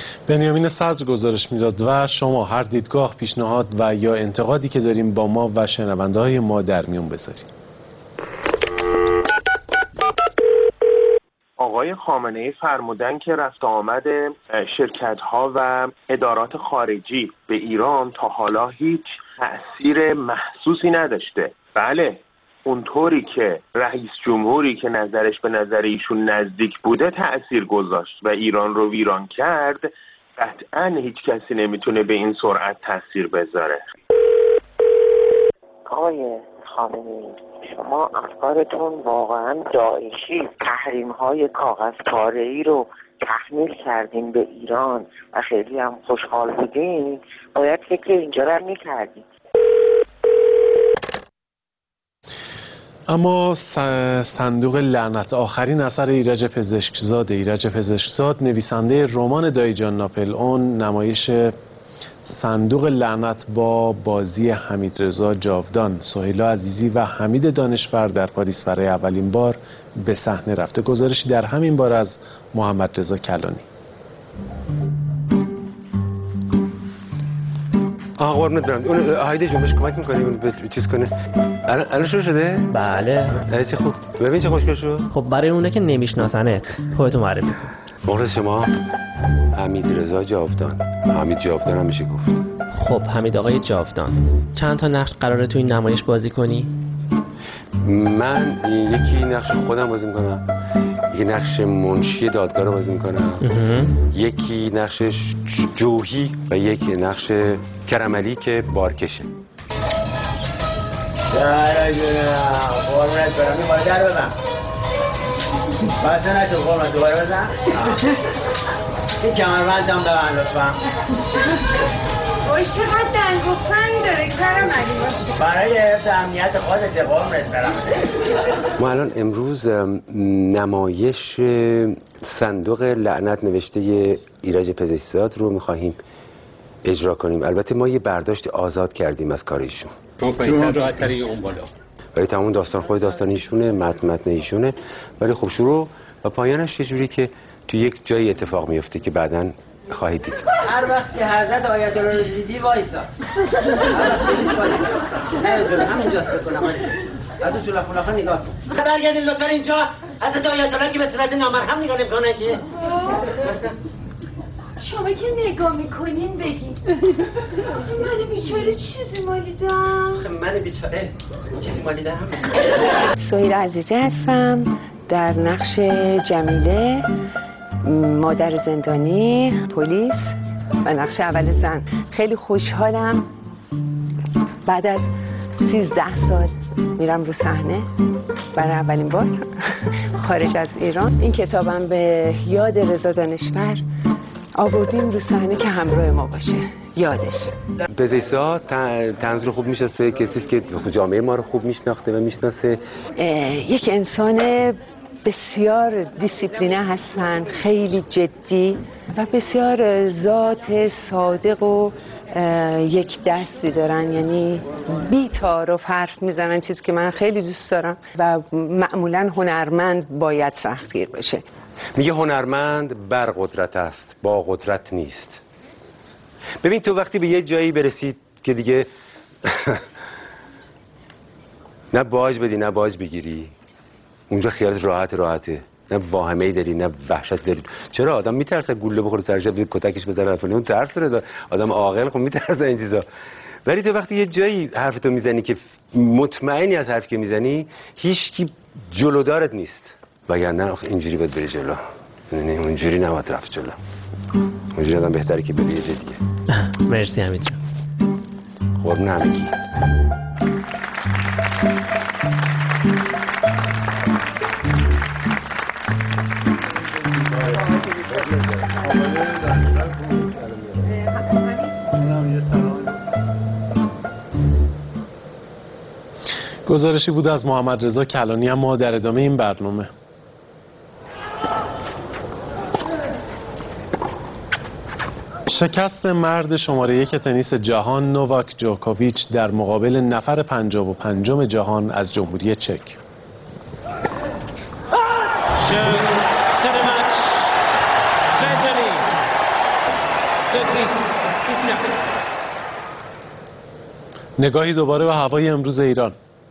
بنیامین صدر گزارش میداد و شما هر دیدگاه، پیشنهاد و یا انتقادی که داریم با ما و شنونده های ما در میون بذاریم. آقای خامنه‌ای فرمودن که رفت آمد شرکت‌ها و ادارات خارجی به ایران تا حالا هیچ تأثیر محسوسی نداشته. بله، اونطوری که رئیس جمهوری که نظرش به نظر ایشون نزدیک بوده تأثیر گذاشت و ایران رو ویران کرد، قطعاً هیچ کسی نمیتونه به این سرعت تأثیر بذاره. آقای خامنه‌ای، شما افکارتون واقعا داعشی، تحریم‌های کاغذ پاره‌ای رو تحمیل کردین به ایران و خیلی هم خوشحال بودین، باید فکر اینجا رو می‌کردین. اما صندوق لعنت، آخرین اثر ایرج پزشکزاد. ایرج پزشکزاد نویسنده رمان دایجان ناپل اون، نمایش صندوق لعنت با بازی حمیدرضا جاودان، سهیلا عزیزی و حمید دانشور در پاریس برای اولین بار به صحنه رفته. گزارشی در همین بار از محمد رضا کلانی. قربونت برم. اون هایده جون بهش کمک می‌کنی اون چیز کنه. الان شروع شده؟ بله. چه خوب. ببین چه خوشگل شد. خب برای اونه که نمیشناسنت خودتو معرفی کن. مخلص شما حمیدرضا جاودان. حمید جاودان هم میشه گفت. خب حمید آقای جاودان، چند تا نقش قراره تو این نمایش بازی کنی؟ من یکی نقش خودم بازی می‌کنم، یکی نقش منشی دادگاه رو بازی می‌کنم، یکی نقش جوهی و یک نقش کرملی که بارکشه. قربونت برم، این بار در بزن. بسته نشد قربونت، دوباره بزن. این کمربند هم ببند لطفا. وای چقدر دنگ و فنگ داره، کرملی باشه. برای حفظ امنیت خودت قربونت برم. ما الان امروز نمایش صندوق لعنت نوشته ایرج پزشکزاد رو می‌خواهیم اجرا کنیم. البته ما یه برداشت آزاد کردیم از کار ایشون. راحت‌تری اون بالا. ولی تمام داستان خود داستان ایشونه، متن ایشونه، ولی خب شروع و پایانش یه جوری که تو یک جایی اتفاق میفته که بعداً خواهید دید. هر وقت که حضرت آیت الله رو دیدی وایسا. نه همینجاست بکنم. از اون شلخ نگاه کن. برگردین لطفا اینجا. حضرت آیت الله که به صورت نامرهم نگاه نمی‌کنه که. شما که نگاه میکنین بگید. من بیچاره چیزی مالیدم. من بیچاره چیزی مالیدم. سهیلا عزیزی هستم در نقش جمیله، مادر زندانی پلیس و نقش اول زن. خیلی خوشحالم بعد از 13 سال میرم رو صحنه برای اولین بار خارج از ایران. این کتابم به یاد رضا دانشور آوردیم رو صحنه که همراه ما باشه، یادش. پزشکزاد طنز رو خوب میشناسه، کسی است که جامعه ما رو خوب میشناخته و میشناسه. یک انسان بسیار دیسیپلینه هستن، خیلی جدی و بسیار ذات صادق و یک دستی دارن، یعنی بی تعارف حرف میزنن، چیزی که من خیلی دوست دارم و معمولا هنرمند باید سختگیر باشه. میگه هنرمند بر قدرت است، با قدرت نیست. ببین تو وقتی به یه جایی برسید که دیگه نه باج بدی نه باج بگیری، اونجا خیالت راحته، نه واهمه‌ای داری نه وحشت داری. چرا آدم میترسه گوله بخوره سرش بده کتکش بزنه فلان، اون ترس داره. آدم عاقل خب میترسه این چیزا. ولی تو وقتی یه جایی حرفتو میزنی که مطمئنی از حرفی که میزنی هیچکی جلودارت نیست، وگرنه اینجوری باید بری جلو. یعنی اونجوری نباید رفت جلو. اونجوری آدم بهتره که بری یه جای دیگه. مرسی حمید جان. قربون همگی. گزارشی بود از محمد رضا کلانی. اما در ادامه این برنامه شکست مرد شماره 1 تنیس جهان نوواک جوکوویچ در مقابل نفر 55 جهان از جمهوری چک. نگاهی دوباره به هوای امروز ایران.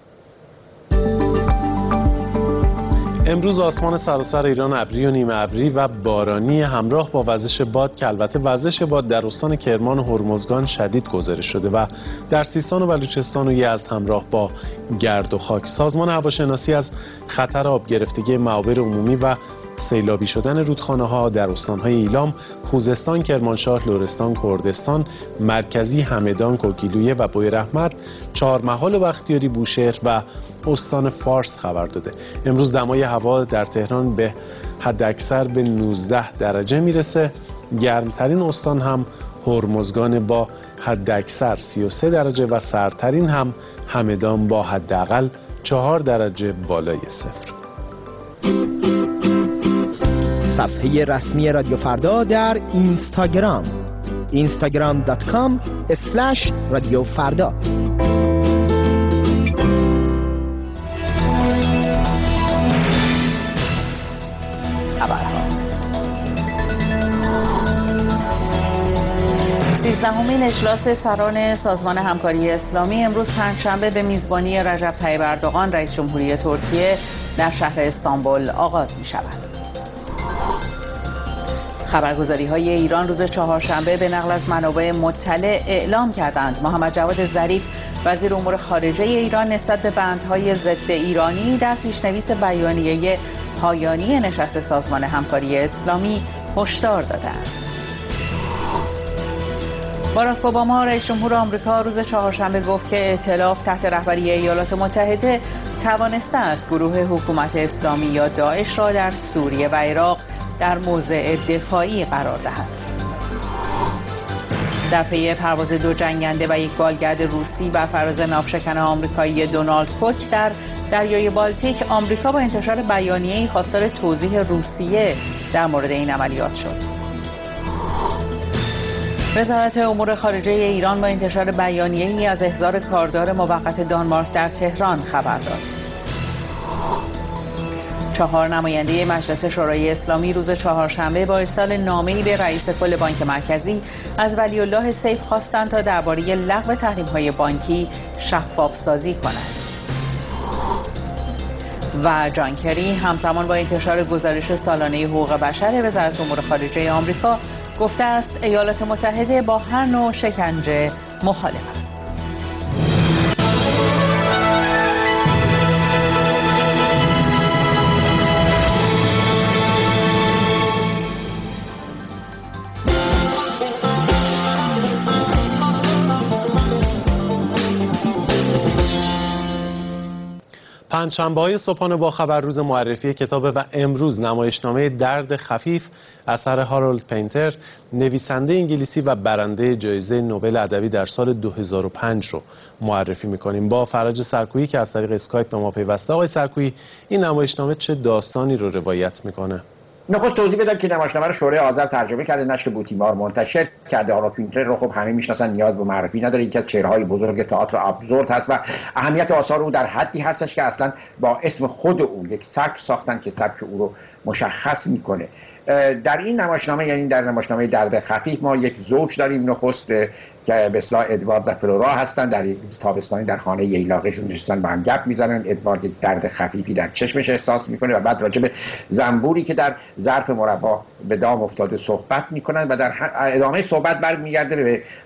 امروز آسمان سراسر ایران ابری و نیمه ابری و بارانی همراه با وزش باد که البته وزش باد در استان کرمان و هرمزگان شدید گزارش شده و در سیستان و بلوچستان و یزد همراه با گرد و خاک. سازمان هواشناسی از خطر آب گرفتگی معابر عمومی و سیلابی شدن رودخانه‌ها در استان‌های ایلام، خوزستان، کرمانشاه، لرستان، کردستان، مرکزی، همدان، کوکیلویه و بویراحمد، چهارمحال و بختیاری، بوشهر و استان فارس خبر داده. امروز دمای هوا در تهران به حداکثر به 19 درجه میرسه. گرمترین استان هم هرمزگان با حداکثر 33 درجه و سردترین هم همدان با حداقل 4 درجه بالای صفر. صفحه رسمی رادیو فردا در اینستاگرام instagram.com/رادیو فردا. سیزدهمین اجلاس سران سازمان همکاری اسلامی امروز پنجشنبه به میزبانی رجب طیب اردوغان رئیس جمهوری ترکیه در شهر استانبول آغاز می شود. خبرگزاری‌های ایران روز چهارشنبه به نقل از منابع مطلع اعلام کردند محمد جواد ظریف وزیر امور خارجه ایران نسبت به بندهای ضد ایرانی در پیشنویس بیانیه پایانی نشست سازمان همکاری اسلامی هشدار داده است. باراک اوباما رئیس جمهور آمریکا روز چهارشنبه گفت که ائتلاف تحت رهبری ایالات متحده توانسته است گروه حکومت اسلامی یا داعش را در سوریه و عراق در موضع دفاعی قرار دهد. در پی پرواز 2 جنگنده و 1 بالگرد روسی بر فراز ناوشکن آمریکایی دونالد کوک در دریای بالتیک، آمریکا با انتشار بیانیه‌ای خواستار توضیح روسیه در مورد این عملیات شد. وزارت امور خارجه ایران با انتشار بیانیه‌ای از احضار کاردار موقت دانمارک در تهران خبر داد. 4 نماینده مجلس شورای اسلامی روز چهارشنبه با ارسال نامه‌ای به رئیس کل بانک مرکزی از ولی الله سیف خواستند تا درباره لغو تحریم‌های بانکی شفاف سازی کند. و جان کری همزمان با انتشار گزارش سالانه حقوق بشر وزارت امور خارجه آمریکا گفته است ایالات متحده با هر نوع شکنجه مخالف است. پنجشنبه‌های صبحانه با خبر روز معرفی کتاب و امروز نمایشنامه درد خفیف اثر هارولد پینتر، نویسنده انگلیسی و برنده جایزه نوبل ادبی در سال 2005 رو معرفی می‌کنیم. با فرج سرکویی که از طریق اسکایپ به ما پیوسته. آقای سرکویی، این نمایشنامه چه داستانی رو روایت می‌کنه؟ نخست توضیح بدم که نمایشنامه رو شورای آذر ترجمه کرده، نشر بوتیمار منتشر کرده. هارولد پینتر رو خب همه میشناسن، نیاز به معرفی نداره. یکی از چهره‌های بزرگ تئاتر ابسورد هست و اهمیت آثار او در حدی هستش که اصلا با اسم خود او یک سبک ساختن که سبک او رو مشخص میکنه. در این نمایشنامه، یعنی در نمایشنامه درد خفیف، ما یک زوج داریم. نخست که به اصطلاح ادوارد و فلورا هستن، در تابستانی در خانه ییلاقشون نشستن با هم گپ میزنن. ادوارد یک درد خفیفی در چشمش احساس میکنه و بعد راجع به زنبوری که در ظرف مربا به دام افتاده صحبت میکنن و در ادامه صحبت برمیگرده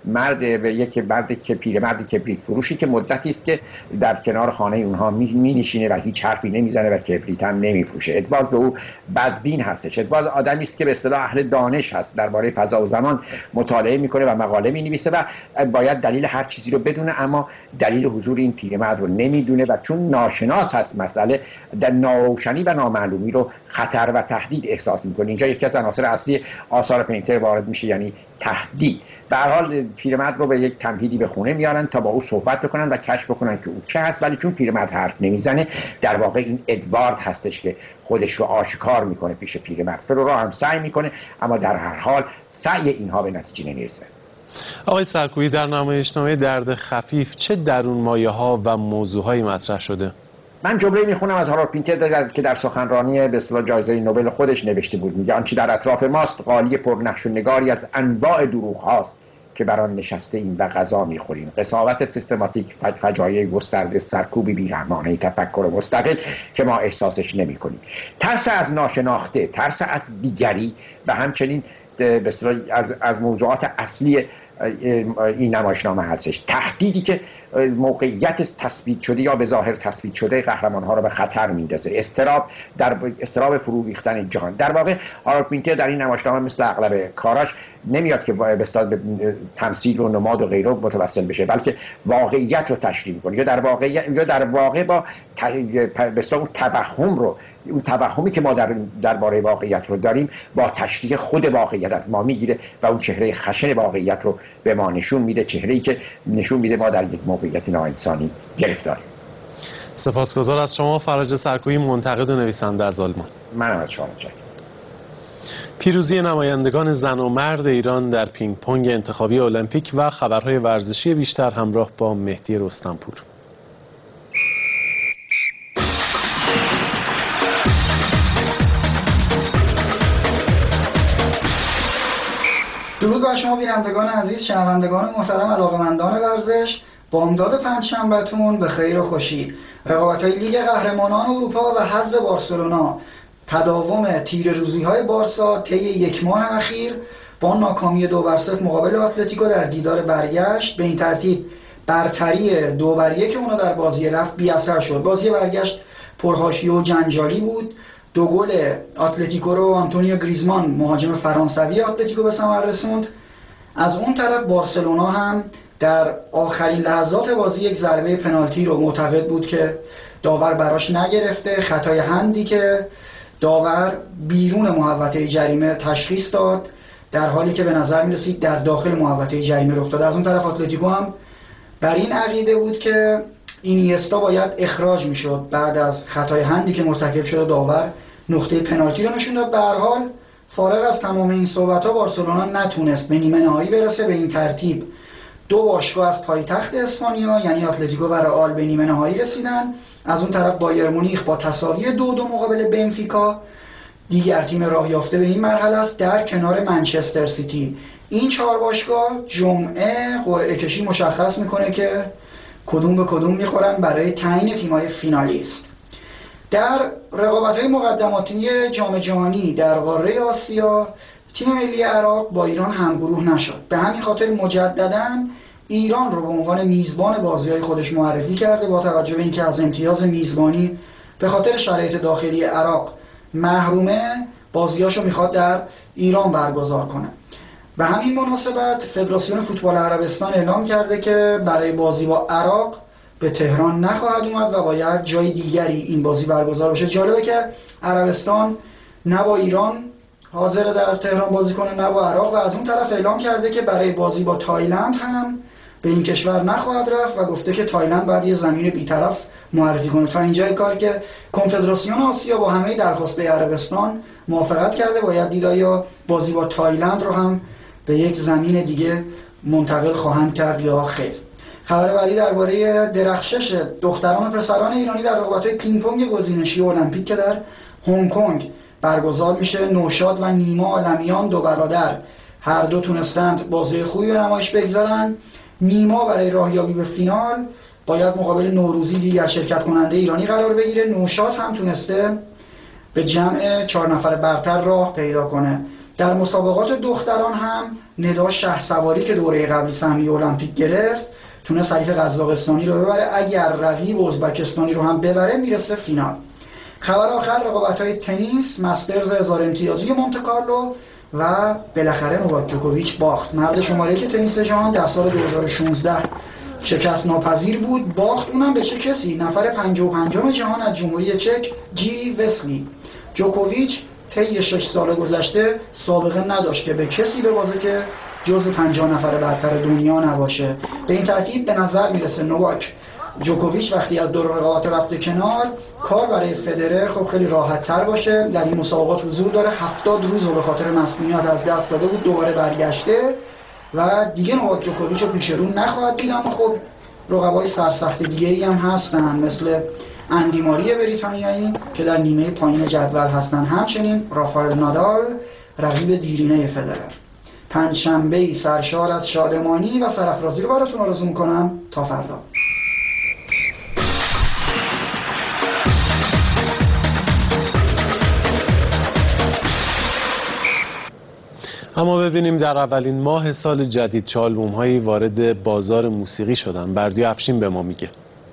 به یک مرد که پیرمردی کبریت فروشی که مدتی است که در کنار خانه اونها مینشینه و هیچ حرفی نمیزنه و کبریت هم نمیفروشه. ادوارد به او بدبین هستش. ادوارد آدمی است که به اصطلاح اهل دانش هست، درباره فضا و زمان مطالعه میکنه و مقاله مینویسه و باید دلیل هر چیزی رو بدونه، اما دلیل حضور این پیرمرد رو نمیدونه و چون ناشناس هست مسئله در ناروشنی و نامعلومی رو خطر و تهدید احساس میکنه. اینجا یکی از عناصر اصلی آثار پینتر وارد میشه، یعنی تهدید. به هر حال پیرمرد رو به یک تمهیدی به خونه میارن تا با او صحبت بکنن و کشف بکنن که او چه هست، ولی چون پیرمرد حرف نمیزنه در واقع این ادوارد هستش که خودش رو آشکار میکنه پیش پیرمرد. فلورا هم سعی میکنه، اما در هر حال سعی اینها به نتیجه نمیرسه. آقای سرکویی، در نمایشنامه درد خفیف چه درون مایه ها و موضوع هایی مطرح شده؟ من جمله میخونم از هارولد پینتر که در سخنرانی به اصطلاح جایزه نوبل خودش نوشته بود. میگه آنچه در اطراف ماست قالی پرنقش و نگاری از انواع دروغ هاست که بر آن نشسته ایم و غذا میخوریم. قساوت سیستماتیک، فجایع گسترده، سرکوبی بی‌رحمانه، تفکر مستقل که ما احساسش نمی‌کنیم. ترس از ناشناخته، ترس از دیگری و همچنین به اصطلاح از موضوعات اصلی این نمایشنامه هستش. تهدیدی که موقعیت تثبیت شده یا به ظاهر تثبیت شده قهرمان‌ها رو به خطر میندازه. اضطراب فرو ریختن جهان. در واقع هارولد پینتر در این نمایشنامه مثل اغلب کاراش نمیاد که به تمثیل و نماد و غیره متوسل بشه، بلکه واقعیت رو تشریح می‌کنه. یا در واقع با به اصطلاح اون توهمی که ما درباره واقعیت رو داریم با تشریح خود واقعیت از ما میگیره و اون چهره خشن واقعیت رو به ما نشون میده، چهره‌ای که نشون میده ما در یک موقعیت ناانسانی گرفتاریم. سپاسگزار از شما فرج سرکویی، منتقد و نویسنده از آلمان. منم از شما متشکرم. پیروزی نمایندگان زن و مرد ایران در پینگ پونگ انتخابی المپیک و خبرهای ورزشی بیشتر همراه با مهدی رستمپور. درود بر شما بینندگان عزیز، شنوندگان محترم، علاقه‌مندان ورزش. بامداد پنجشنبه‌تون به خیر و خوشی. رقابت‌های لیگ قهرمانان اروپا و حذف بارسلونا، تداوم تیره‌روزی‌های بارسا طی یک ماه اخیر با ناکامی 2-0 مقابل اتلتیکو در دیدار برگشت، به این ترتیب برتری 2-1 اونها در بازی رفت بی اثر شد. بازی برگشت پرحاشیه و جنجالی بود. 2 گل اتلتیکو رو آنتونیو گریزمان، مهاجم فرانسوی اتلتیکو، به ثمر رسوند. از اون طرف بارسلونا هم در آخرین لحظات بازی یک ضربه پنالتی رو معتقد بود که داور براش نگرفته، خطای هندی که داور بیرون محوطه جریمه تشخیص داد، در حالی که به نظر می رسید در داخل محوطه جریمه رخ داد. از اون طرف اتلتیکو هم بر این عقیده بود که اینیستا باید اخراج می شد بعد از خطای هندی که مرتکب شده. داور نقطه پنالتی رو نشون داد. به هر حال فارغ از تمام این صحبت‌ها بارسلونا نتونست به نیمه نهایی برسه. به این ترتیب 2 باشگاه از پایتخت اسپانیا یعنی اتلتیکو و رئال به نیمه نهایی رسیدن. از اون طرف بایر مونیخ با تساوی 2-2 مقابل بنفیکا دیگر تیم راه یافته به این مرحله است در کنار منچستر سیتی. این 4 باشگاه جمعه قرعه کشی مشخص میکنه که کدوم به کدوم میخورن برای تعیین تیم‌های فینالیست. در رقابت‌های مقدماتی جام جهانی در قاره آسیا تیم ملی عراق با ایران همگروه نشد. به همین خاطر مجدداً ایران رو به عنوان میزبان بازی‌های خودش معرفی کرده. با توجه به اینکه از امتیاز میزبانی به خاطر شرایط داخلی عراق محرومه، بازیاشو میخواد در ایران برگزار کنه. به همین مناسبت فدراسیون فوتبال عربستان اعلام کرده که برای بازی با عراق به تهران نخواهد اومد و باید جای دیگری این بازی برگزار بشه. جالبه که عربستان نه با ایران حاضر در تهران بازی کنه نه با عراق، و از اون طرف اعلام کرده که برای بازی با تایلند هم به این کشور نخواهد رفت و گفته که تایلند باید یه زمین بی‌طرف معرفی کنه. تا اینجای کار که کنفدراسیون آسیا با همه درخواست‌های عربستان موافقت کرده، باید دید آیا بازی با تایلند رو هم به یک زمین دیگه منتقل خواهند کرد یا خیر. خبر بعدی درباره درخشش دختران و پسران ایرانی در رقابت‌های پینگ پونگ گزینشی المپیک که در هنگ کنگ برگزار میشه. نوشاد و نیما عالمیان 2 برادر هر دو تونستند بازی خوبی به نمایش بگذارن. نیما برای راهیابی به فینال باید مقابل نوروزی دیگر شرکت کننده ایرانی قرار بگیره. نوشاد هم تونسته به جمع 4 نفر برتر راه پیدا کنه. در مسابقات دختران هم ندا شهسواری که دوره قبلی سهمیه المپیک گرفت تونست حریف قزاقستانی رو ببره. اگر رقیب ازبکستانی رو هم ببره میرسه فینال. خبر آخر رقابت‌های تنیس، مسترز 1000 امتیازی مونته‌کارلو و بالاخره نوواک جوکوویچ باخت. مرد شماره 1 تنیس جهان در سال 2016 شکست ناپذیر بود. باخت، اونم به چه کسی؟ نفر 55م جهان از جمهوری چک، جی وسلی. جوکوویچ طی 6 سال گذشته سابقه نداشت که به کسی ببازه که جزو 50 نفر برتر دنیا نباشه. به این ترتیب به نظر میرسه نوواک جوکوویچ وقتی از دور رقابت رفته کنار، کار برای فدرر خب خیلی راحت تر باشه. در این مسابقات حضور داره، 70 روز رو به خاطر مسئولیت از دست داده بود، دوباره برگشته و دیگه نوواک جوکوویچ رو پیش رو نخواهد دید. اما خب رقبای سرسخت دیگه‌ای هم هستن مثل اندی ماری بریتانیایی که در نیمه پایین جدول هستن، همچنین رافائل نادال رقیب دیرینه فدرر. پنجشنبه‌ای سرشار از شادمانی و سرافرازی رو براتون آرزو می‌کنم. تا فردا. اما ببینیم در اولین ماه سال جدید چه آلبوم‌هایی وارد بازار موسیقی شدن. بردیا افشین به ما میگه.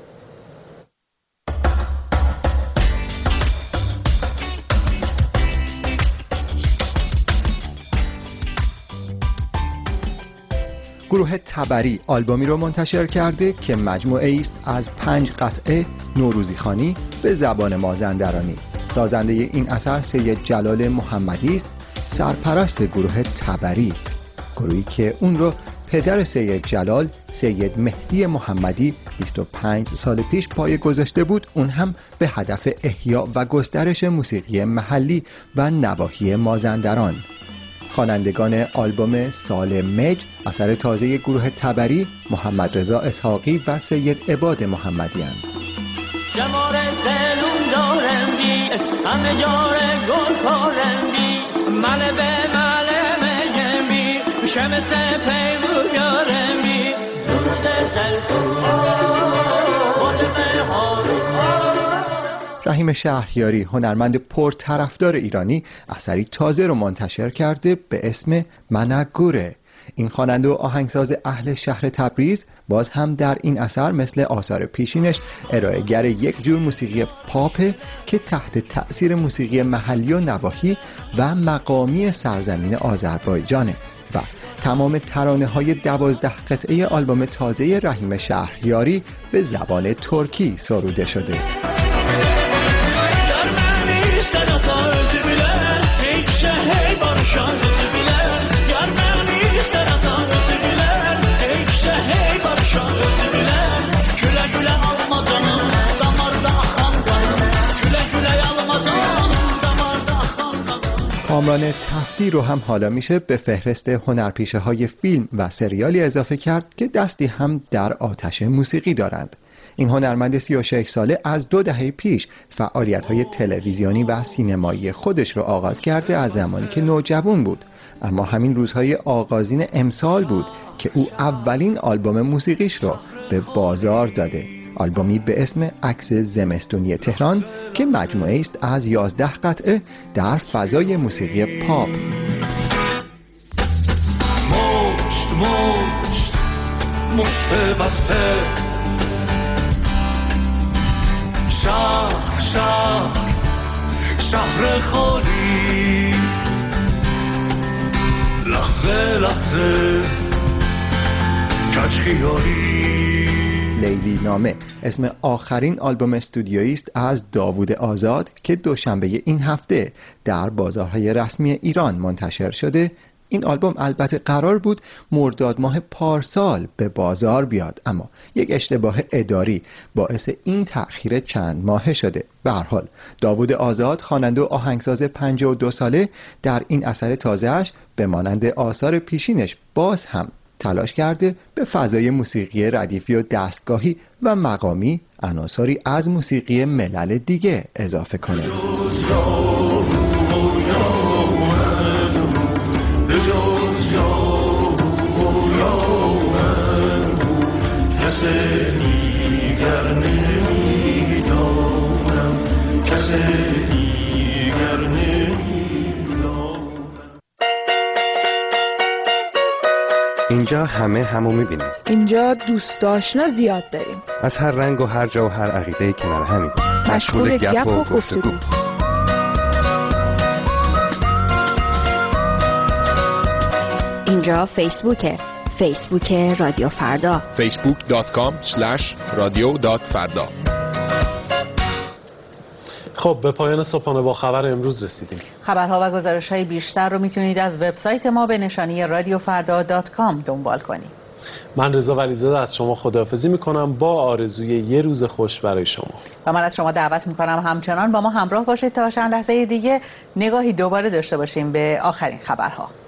گروه تبری آلبومی رو منتشر کرده که مجموعه است از 5 قطعه نوروزی خوانی به زبان مازندرانی. سازنده این اثر سید جلال محمدی است، سرپرست گروه تبری، گروهی که اون رو پدر سید جلال، سید مهدی محمدی 25 سال پیش پای گذاشته بود، اون هم به هدف احیا و گسترش موسیقی محلی و نواحی مازندران. خوانندگان آلبوم سال مج اثر تازه گروه تبری محمد رضا اسحاقی و سید عباد محمدی هستند. شمار سلون دارندی همه جاره گل کارندی مله به مله مجنبی شمس پیمو یارندی درست سلطون رحیم شهریاری هنرمند پرطرفدار ایرانی اثری تازه رو منتشر کرده به اسم منگوره. این خواننده و آهنگساز اهل شهر تبریز باز هم در این اثر مثل آثار پیشینش ارائه‌گر یک جور موسیقی پاپ که تحت تأثیر موسیقی محلی و نواحی و مقامی سرزمین آذربایجانه و تمام ترانه‌های 12 قطعه آلبوم تازه رحیم شهریاری به زبان ترکی سروده شده. کامران تفتی رو هم حالا میشه به فهرست هنرپیشه های فیلم و سریالی اضافه کرد که دستی هم در آتش موسیقی دارند. این هنرمند 36 ساله از 2 دهه پیش فعالیت های تلویزیونی و سینمایی خودش رو آغاز کرده از زمانی که نوجوان بود، اما همین روزهای آغازین امسال بود که او اولین آلبوم موسیقیش رو به بازار داده. آلبومی به اسم عکس زمستونی تهران که مجموعه است از 11 قطعه در فضای موسیقی پاپ. مشت مشت مشت بسته شهر شهر شهر خالی لحظه لحظه کج خیالی. لیلی نامه اسم آخرین آلبوم استودیویی است از داوود آزاد که دوشنبه این هفته در بازارهای رسمی ایران منتشر شده. این آلبوم البته قرار بود مرداد ماه پارسال به بازار بیاد، اما یک اشتباه اداری باعث این تأخیر چند ماهه شده. به هر حال داوود آزاد خواننده و آهنگساز 52 ساله در این اثر تازه‌اش به مانند آثار پیشینش باز هم تلاش کرده به فضای موسیقی ردیفی و دستگاهی و مقامی عناصری از موسیقی ملل دیگه اضافه کنه. اینجا همه همو میبینیم. اینجا دوست آشنا زیاد داریم. از هر رنگ و هر جا و هر عقیده کنار همین. مشغول گپ و گفتگو. اینجا فیسبوکه. فیسبوک رادیو فردا. facebook.com/radio.farda. خب به پایان صبحانه با خبر امروز رسیدیم. خبرها و گزارش‌های بیشتر رو میتونید از وبسایت ما به نشانی radiofarda.com دنبال کنید. من رضا ولیزاده از شما خداحافظی میکنم با آرزوی یه روز خوش برای شما. و من از شما دعوت میکنم همچنان با ما همراه باشید تا چند لحظه دیگه نگاهی دوباره داشته باشیم به آخرین خبرها.